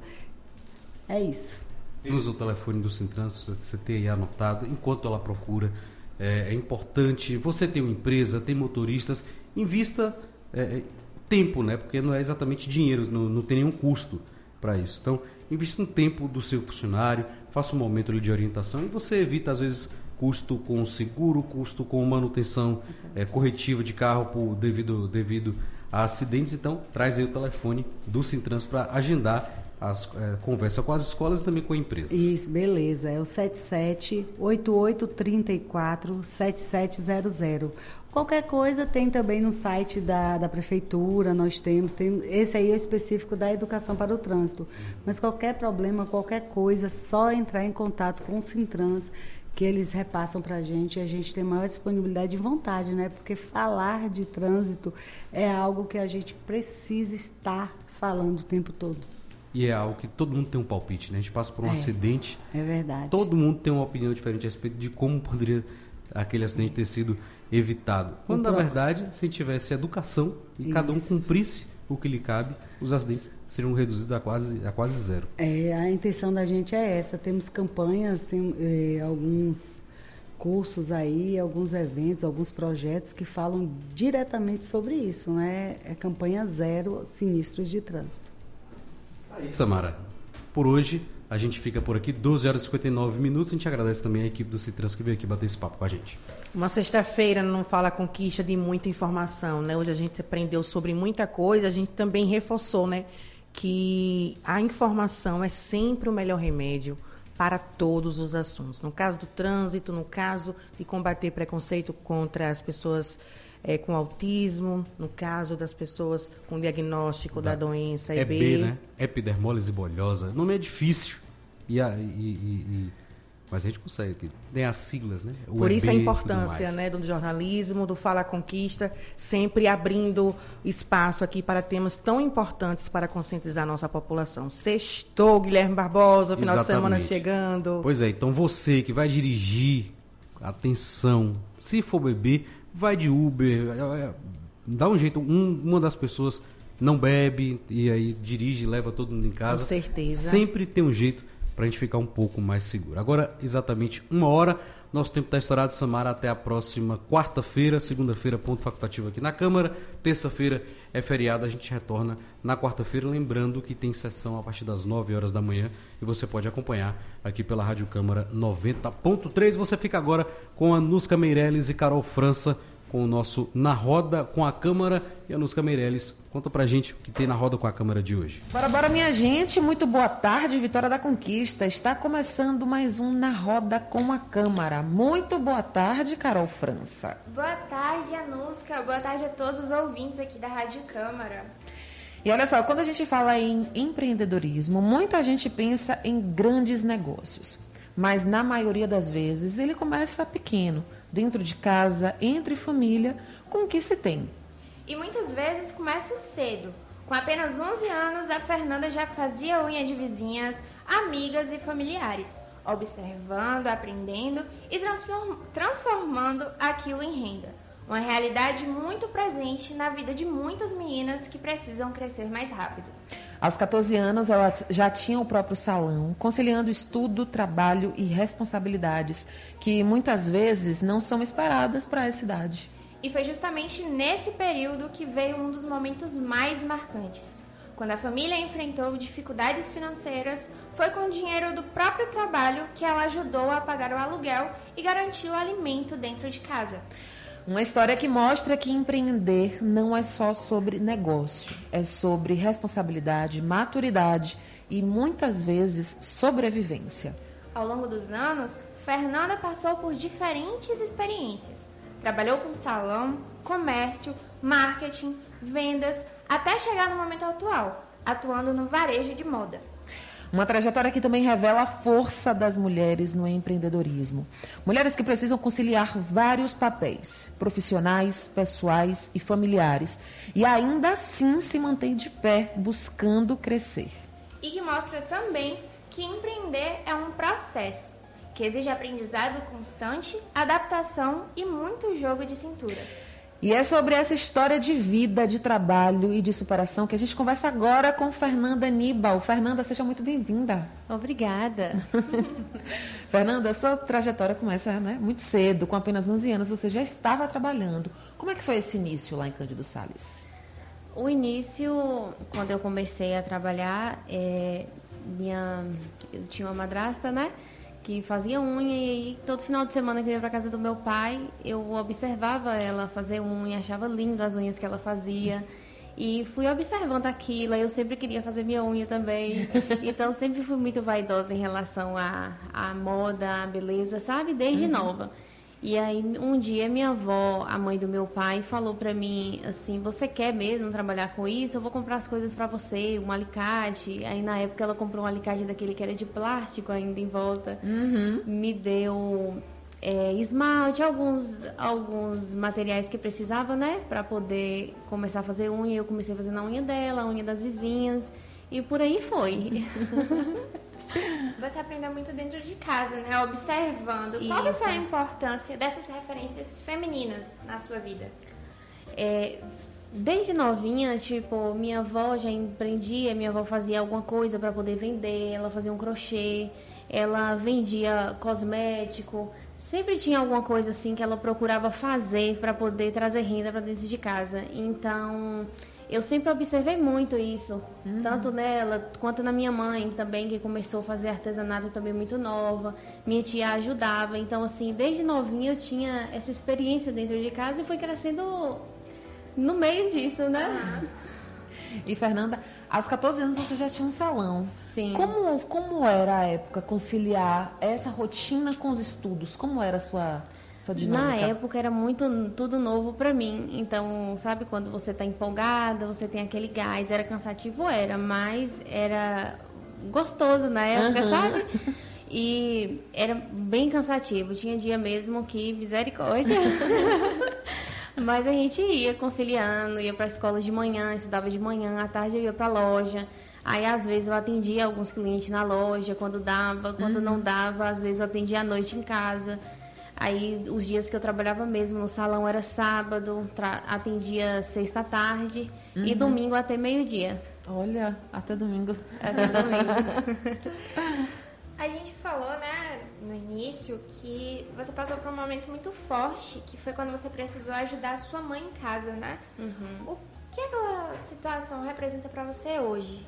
É isso. Temos o telefone do Sintrans, você tem aí anotado, enquanto ela procura. É, é importante, você tem uma empresa, tem motoristas, invista é, tempo, né? Porque não é exatamente dinheiro, não, não tem nenhum custo para isso. Então, invista um tempo do seu funcionário, faça um momento ali de orientação e você evita, às vezes, custo com seguro, custo com manutenção é, corretiva de carro por, devido, devido a acidentes. Então, traz aí o telefone do Sintrans para agendar as é, conversas com as escolas e também com empresas. Isso, beleza. É o sete sete oito oito três quatro sete sete zero zero. Qualquer coisa tem também no site da, da prefeitura, nós temos, tem, esse aí é o específico da Educação para o Trânsito. Mas qualquer problema, qualquer coisa, só entrar em contato com o Sintrans, que eles repassam para a gente, e a gente tem maior disponibilidade e vontade, né? Porque falar de trânsito é algo que a gente precisa estar falando o tempo todo. E é algo que todo mundo tem um palpite, né? A gente passa por um é, acidente. É verdade. Todo mundo tem uma opinião diferente a respeito de como poderia aquele acidente ter sido evitado. Quando, na verdade, se tivesse educação e Isso. cada um cumprisse o que lhe cabe, os acidentes seriam reduzidos a quase, a quase zero. É, a intenção da gente é essa. Temos campanhas, tem é, alguns cursos aí, alguns eventos, alguns projetos que falam diretamente sobre isso, né? É campanha zero sinistros de trânsito. Aí, Samara, por hoje A gente fica por aqui, doze horas e cinquenta e nove minutos. A gente agradece também a equipe do Citrans que veio aqui bater esse papo com a gente. Uma sexta-feira não Fala Conquista de muita informação, né? Hoje a gente aprendeu sobre muita coisa, a gente também reforçou, né, que a informação é sempre o melhor remédio para todos os assuntos. No caso do trânsito, no caso de combater preconceito contra as pessoas é, com autismo, no caso das pessoas com diagnóstico da, da doença E B. E B, né? Epidermólise bolhosa. O nome é difícil. E, a, e, e, e, mas a gente consegue. Tem as siglas, né? O Por E B, isso a importância, né, do jornalismo, do Fala Conquista, sempre abrindo espaço aqui para temas tão importantes para conscientizar a nossa população. Sextou, Guilherme Barbosa, final Exatamente. de semana chegando. Pois é, então você que vai dirigir, atenção, se for beber, vai de Uber, dá um jeito, um, uma das pessoas não bebe e aí dirige, leva todo mundo em casa. Com certeza. Sempre tem um jeito para a gente ficar um pouco mais seguro. Agora, exatamente uma hora, nosso tempo está estourado, Samara, até a próxima quarta-feira, segunda-feira, ponto facultativo aqui na Câmara, terça-feira é feriado, a gente retorna na quarta-feira, lembrando que tem sessão a partir das nove horas da manhã e você pode acompanhar aqui pela Rádio Câmara noventa ponto três. Você fica agora com a Nusca Meirelles e Carol França, com o nosso Na Roda com a Câmara. E a Nusca Meirelles, conta pra gente o que tem na Roda com a Câmara de hoje. Bora, bora, minha gente. Muito boa tarde, Vitória da Conquista. Está começando mais um Na Roda com a Câmara. Muito boa tarde, Carol França. Boa tarde, Anusca. Boa tarde a todos os ouvintes aqui da Rádio Câmara. E olha só, quando a gente fala em empreendedorismo, muita gente pensa em grandes negócios. Mas na maioria das vezes ele começa pequeno, dentro de casa, entre família, com o que se tem. E muitas vezes começa cedo. Com apenas onze anos, a Fernanda já fazia unha de vizinhas, amigas e familiares, observando, aprendendo e transform- transformando aquilo em renda. Uma realidade muito presente na vida de muitas meninas que precisam crescer mais rápido. Aos catorze anos, ela já tinha o próprio salão, conciliando estudo, trabalho e responsabilidades, que muitas vezes não são esperadas para essa idade. E foi justamente nesse período que veio um dos momentos mais marcantes. Quando a família enfrentou dificuldades financeiras, foi com o dinheiro do próprio trabalho que ela ajudou a pagar o aluguel e garantiu o alimento dentro de casa. Uma história que mostra que empreender não é só sobre negócio, é sobre responsabilidade, maturidade e, muitas vezes, sobrevivência. Ao longo dos anos, Fernanda passou por diferentes experiências. Trabalhou com salão, comércio, marketing, vendas, até chegar no momento atual, atuando no varejo de moda. Uma trajetória que também revela a força das mulheres no empreendedorismo. Mulheres que precisam conciliar vários papéis, profissionais, pessoais e familiares, e ainda assim se mantém de pé, buscando crescer. E que mostra também que empreender é um processo, que exige aprendizado constante, adaptação e muito jogo de cintura. E é sobre essa história de vida, de trabalho e de superação que a gente conversa agora com Fernanda Aníbal. Fernanda, seja muito bem-vinda. Obrigada. Fernanda, sua trajetória começa, né, muito cedo, com apenas onze anos, você já estava trabalhando. Como é que foi esse início lá em Cândido Sales? O início, quando eu comecei a trabalhar, é, minha, eu tinha uma madrasta, né? Que fazia unha e aí, todo final de semana que eu ia para casa do meu pai, eu observava ela fazer unha, achava lindo as unhas que ela fazia e fui observando aquilo, eu sempre queria fazer minha unha também, então sempre fui muito vaidosa em relação à, à moda, à beleza, sabe, desde uhum. nova. E aí um dia minha avó, a mãe do meu pai, falou pra mim assim, você quer mesmo trabalhar com isso? Eu vou comprar as coisas pra você, um alicate. Aí na época ela comprou um alicate daquele que era de plástico ainda em volta. Uhum. Me deu é, esmalte, alguns, alguns materiais que precisava, né? Pra poder começar a fazer unha. Eu comecei a fazer na unha dela, a unha das vizinhas. E por aí foi. Você aprendeu muito dentro de casa, né? Observando. Isso. Qual foi a importância dessas referências femininas na sua vida? É, desde novinha, tipo, minha avó já empreendia, minha avó fazia alguma coisa para poder vender, ela fazia um crochê, ela vendia cosmético, sempre tinha alguma coisa assim que ela procurava fazer para poder trazer renda para dentro de casa. Então, eu sempre observei muito isso, Uhum. tanto nela quanto na minha mãe também, que começou a fazer artesanato também muito nova. Minha tia ajudava, então assim, desde novinha eu tinha essa experiência dentro de casa e fui crescendo no meio disso, né? E Fernanda, aos catorze anos você já tinha um salão. Sim. Como, como era a época conciliar essa rotina com os estudos? Como era a sua, sua dinâmica? Na época era muito tudo novo pra mim. Então, sabe quando você tá empolgada, você tem aquele gás, era cansativo, era, mas era gostoso na época, Uhum. sabe? E era bem cansativo. Tinha dia mesmo que misericórdia. Mas a gente ia conciliando, ia para a escola de manhã, estudava de manhã, à tarde eu ia para a loja. Aí, às vezes, eu atendia alguns clientes na loja, quando dava, quando Uhum. não dava, às vezes eu atendia à noite em casa. Aí, os dias que eu trabalhava mesmo no salão era sábado, tra- atendia sexta à tarde e Uhum. domingo até meio-dia. Olha, até domingo. Até domingo. A gente falou, né, no início, que você passou por um momento muito forte, que foi quando você precisou ajudar a sua mãe em casa, né? Uhum. O que aquela situação representa pra você hoje?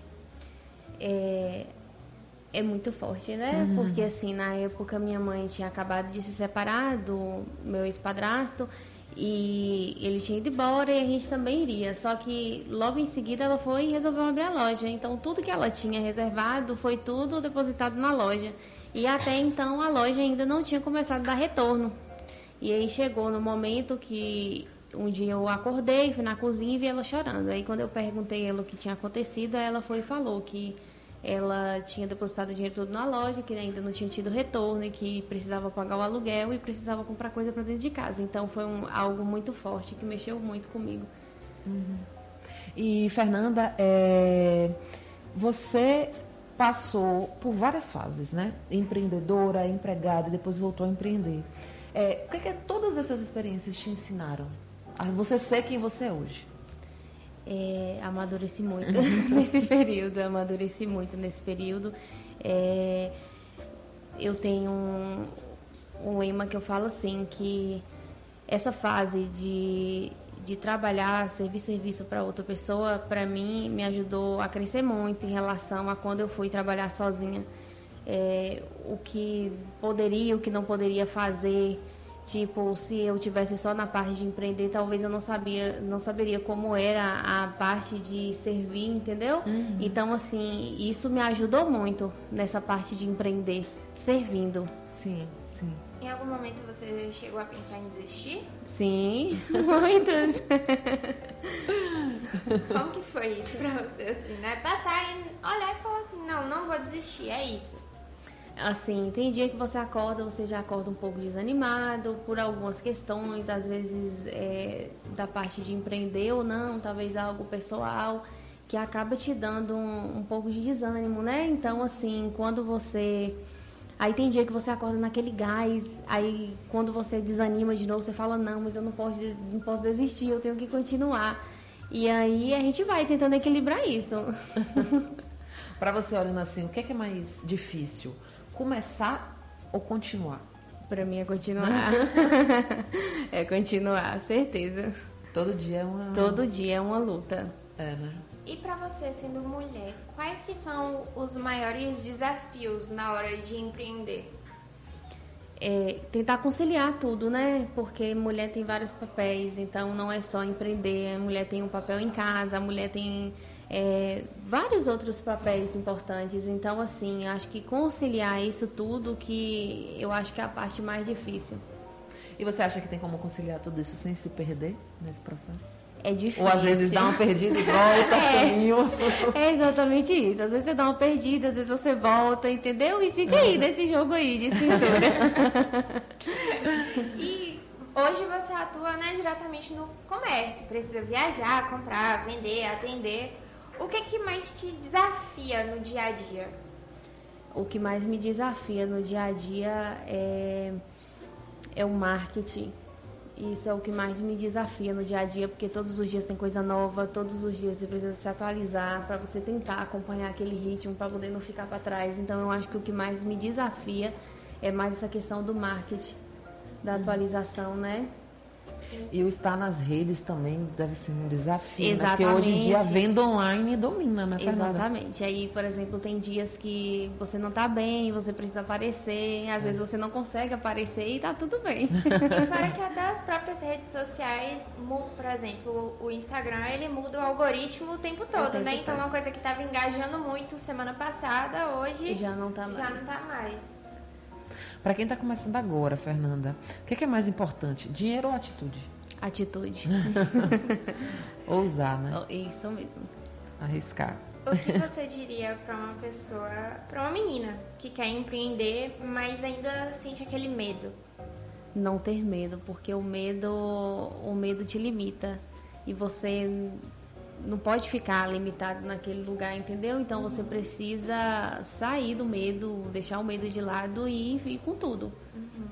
É, é muito forte, né? Uhum. Porque, assim, na época minha mãe tinha acabado de se separar do meu ex-padrasto e ele tinha ido embora e a gente também iria. Só que logo em seguida ela foi e resolveu abrir a loja. Então, tudo que ela tinha reservado foi tudo depositado na loja. E até então a loja ainda não tinha começado a dar retorno. E aí chegou no momento que um dia eu acordei, fui na cozinha e vi ela chorando. Aí quando eu perguntei a ela o que tinha acontecido, ela foi e falou que ela tinha depositado dinheiro tudo na loja, que ainda não tinha tido retorno e que precisava pagar o aluguel e precisava comprar coisa para dentro de casa. Então foi um, algo muito forte que mexeu muito comigo. Uhum. E, Fernanda, é, você passou por várias fases, né? Empreendedora, empregada, depois voltou a empreender. É, o que, que todas essas experiências te ensinaram a você ser quem você é hoje? É, amadureci muito nesse período, amadureci muito nesse período. É, eu tenho um, um lema que eu falo assim, que essa fase de, de trabalhar, servir serviço para outra pessoa, para mim, me ajudou a crescer muito em relação a quando eu fui trabalhar sozinha. É, o que poderia, o que não poderia fazer. Tipo, se eu tivesse só na parte de empreender, talvez eu não sabia, não saberia como era a parte de servir, entendeu? Uhum. Então, assim, isso me ajudou muito nessa parte de empreender, servindo. Sim, sim. Em algum momento você chegou a pensar em desistir? Sim, muitas. Como que foi isso pra você, assim, né? Passar e olhar e falar assim, não, não vou desistir, é isso. Assim, tem dia que você acorda, você já acorda um pouco desanimado por algumas questões, às vezes é, da parte de empreender ou não, talvez algo pessoal, que acaba te dando um, um pouco de desânimo, né? Então, assim, quando você... Aí tem dia que você acorda naquele gás, aí quando você desanima de novo, você fala, não, mas eu não posso, não posso desistir, eu tenho que continuar. E aí a gente vai tentando equilibrar isso. Para você, olhando assim, o que é, que é mais difícil? Começar ou continuar? Para mim é continuar. É continuar, certeza. Todo dia é uma... Todo dia é uma luta. É, né? E pra você, sendo mulher, quais que são os maiores desafios na hora de empreender? É, tentar conciliar tudo, né? Porque mulher tem vários papéis, então não é só empreender. A mulher tem um papel em casa, a mulher tem... É, vários outros papéis importantes. Então, assim, acho que conciliar isso tudo que eu acho que é a parte mais difícil. E você acha que tem como conciliar tudo isso sem se perder nesse processo? É difícil. Ou às vezes dá uma perdida e volta é, o caminho. É exatamente isso. Às vezes você dá uma perdida, às vezes você volta, entendeu? E fica aí nesse jogo aí de cintura. E hoje você atua, né, diretamente no comércio. Precisa viajar, comprar, vender, atender. O que, que mais te desafia no dia a dia? O que mais me desafia no dia a dia é, é o marketing. Isso é o que mais me desafia no dia a dia, porque todos os dias tem coisa nova, todos os dias você precisa se atualizar para você tentar acompanhar aquele ritmo, para poder não ficar para trás. Então, eu acho que o que mais me desafia é mais essa questão do marketing, da atualização, né? E o estar nas redes também deve ser um desafio, né? Exatamente. Porque hoje em dia a venda online domina, né, Fernanda? Exatamente. Aí, por exemplo, tem dias que você não tá bem, você precisa aparecer, às vezes você não consegue aparecer e tá tudo bem. Fora que até as próprias redes sociais, por exemplo, o Instagram, ele muda o algoritmo o tempo todo, o tempo né? Então, todo. Uma coisa que estava engajando muito semana passada, hoje já não tá mais. Já não tá mais. Para quem está começando agora, Fernanda, o que é, que é mais importante, dinheiro ou atitude? Atitude. Ousar, né? Isso mesmo. Arriscar. O que você diria para uma pessoa, para uma menina que quer empreender, mas ainda sente aquele medo? Não ter medo, porque o medo, o medo te limita e você não pode ficar limitado naquele lugar, entendeu? Então você precisa sair do medo, deixar o medo de lado e ir com tudo. Uhum.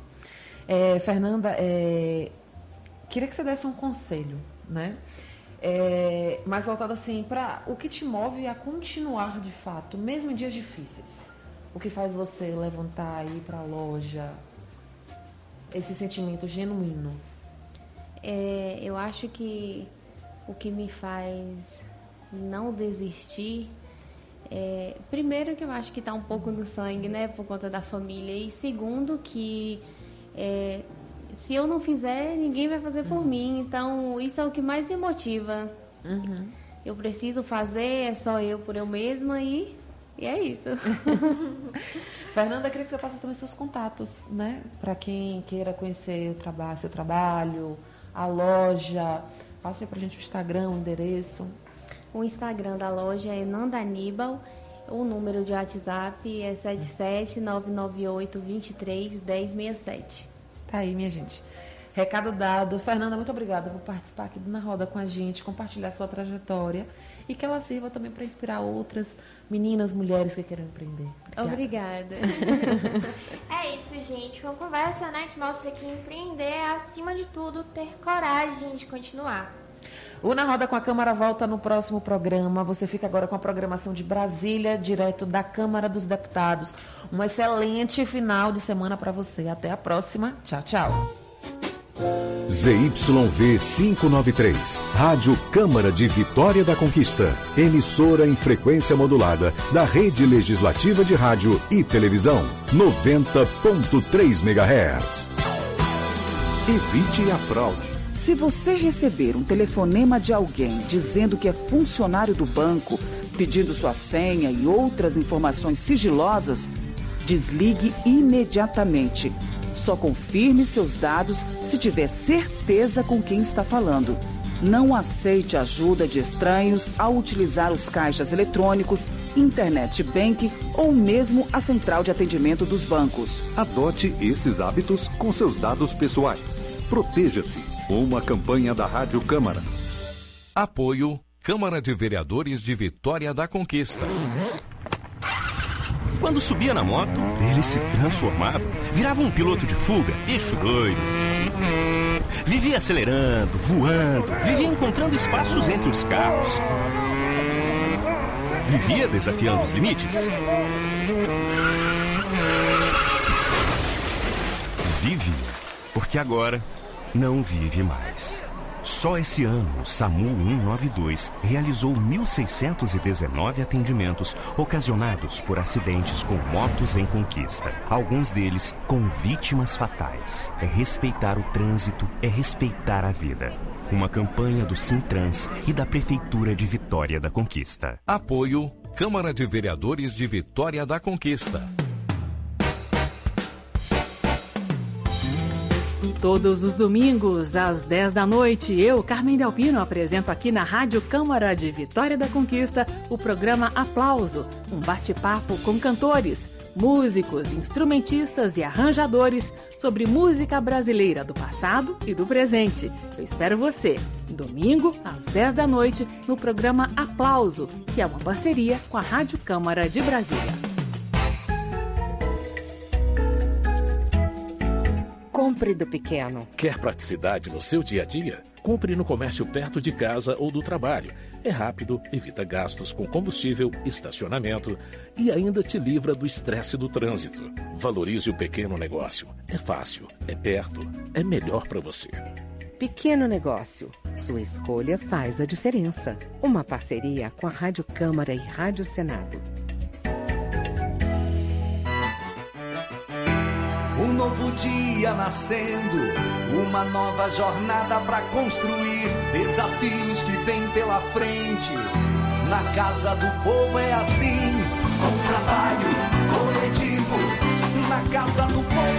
É, Fernanda, é, queria que você desse um conselho, né? É, mais voltado assim para o que te move a continuar de fato, mesmo em dias difíceis. O que faz você levantar, ir para a loja, esse sentimento genuíno? É, eu acho que o que me faz não desistir é, primeiro, que eu acho que está um pouco no sangue, né, por conta da família, e segundo, que é, se eu não fizer, ninguém vai fazer por mim, então isso é o que mais me motiva. Uhum. Eu preciso fazer, é só eu por eu mesma e, e é isso. Fernanda, queria que você passasse também seus contatos, né, para quem queira conhecer o trabalho, seu trabalho, a loja. Passe para a gente o Instagram, o endereço. O Instagram da loja é Nanda Aníbal. O número de WhatsApp é sete sete nove nove oito dois três um zero seis sete. Tá aí, minha gente. Recado dado. Fernanda, muito obrigada por participar aqui Na Roda com a gente, compartilhar sua trajetória e que ela sirva também para inspirar outras meninas, mulheres que queiram empreender. Obrigada. É isso, gente. Uma conversa, né, que mostra que empreender é, acima de tudo, ter coragem de continuar. O Na Roda com a Câmara volta no próximo programa. Você fica agora com a programação de Brasília, direto da Câmara dos Deputados. Um excelente final de semana para você. Até a próxima. Tchau, tchau. Z Y V quinhentos e noventa e três, Rádio Câmara de Vitória da Conquista, emissora em frequência modulada da Rede Legislativa de Rádio e Televisão, noventa ponto três megahertz. Evite a fraude. Se você receber um telefonema de alguém dizendo que é funcionário do banco, pedindo sua senha e outras informações sigilosas, desligue imediatamente. Só confirme seus dados se tiver certeza com quem está falando. Não aceite ajuda de estranhos ao utilizar os caixas eletrônicos, internet banking ou mesmo a central de atendimento dos bancos. Adote esses hábitos com seus dados pessoais. Proteja-se. Uma campanha da Rádio Câmara. Apoio Câmara de Vereadores de Vitória da Conquista. Quando subia na moto, ele se transformava, virava um piloto de fuga, bicho doido. Vivia acelerando, voando, vivia encontrando espaços entre os carros. Vivia desafiando os limites. Vive, porque agora não vive mais. Só esse ano, o SAMU cento e noventa e dois realizou mil seiscentos e dezenove atendimentos ocasionados por acidentes com motos em conquista. Alguns deles com vítimas fatais. É respeitar o trânsito, é respeitar a vida. Uma campanha do Sintrans e da Prefeitura de Vitória da Conquista. Apoio Câmara de Vereadores de Vitória da Conquista. Todos os domingos, às dez da noite, eu, Carmen Delpino, apresento aqui na Rádio Câmara de Vitória da Conquista o programa Aplauso, um bate-papo com cantores, músicos, instrumentistas e arranjadores sobre música brasileira do passado e do presente. Eu espero você, domingo, às dez da noite, no programa Aplauso, que é uma parceria com a Rádio Câmara de Brasília. Compre do pequeno. Quer praticidade no seu dia a dia? Compre no comércio perto de casa ou do trabalho. É rápido, evita gastos com combustível, estacionamento e ainda te livra do estresse do trânsito. Valorize o pequeno negócio. É fácil, é perto, é melhor para você. Pequeno negócio, sua escolha faz a diferença. Uma parceria com a Rádio Câmara e Rádio Senado. Um novo dia nascendo, uma nova jornada para construir, desafios que vêm pela frente. Na casa do povo é assim, com trabalho coletivo. Na casa do povo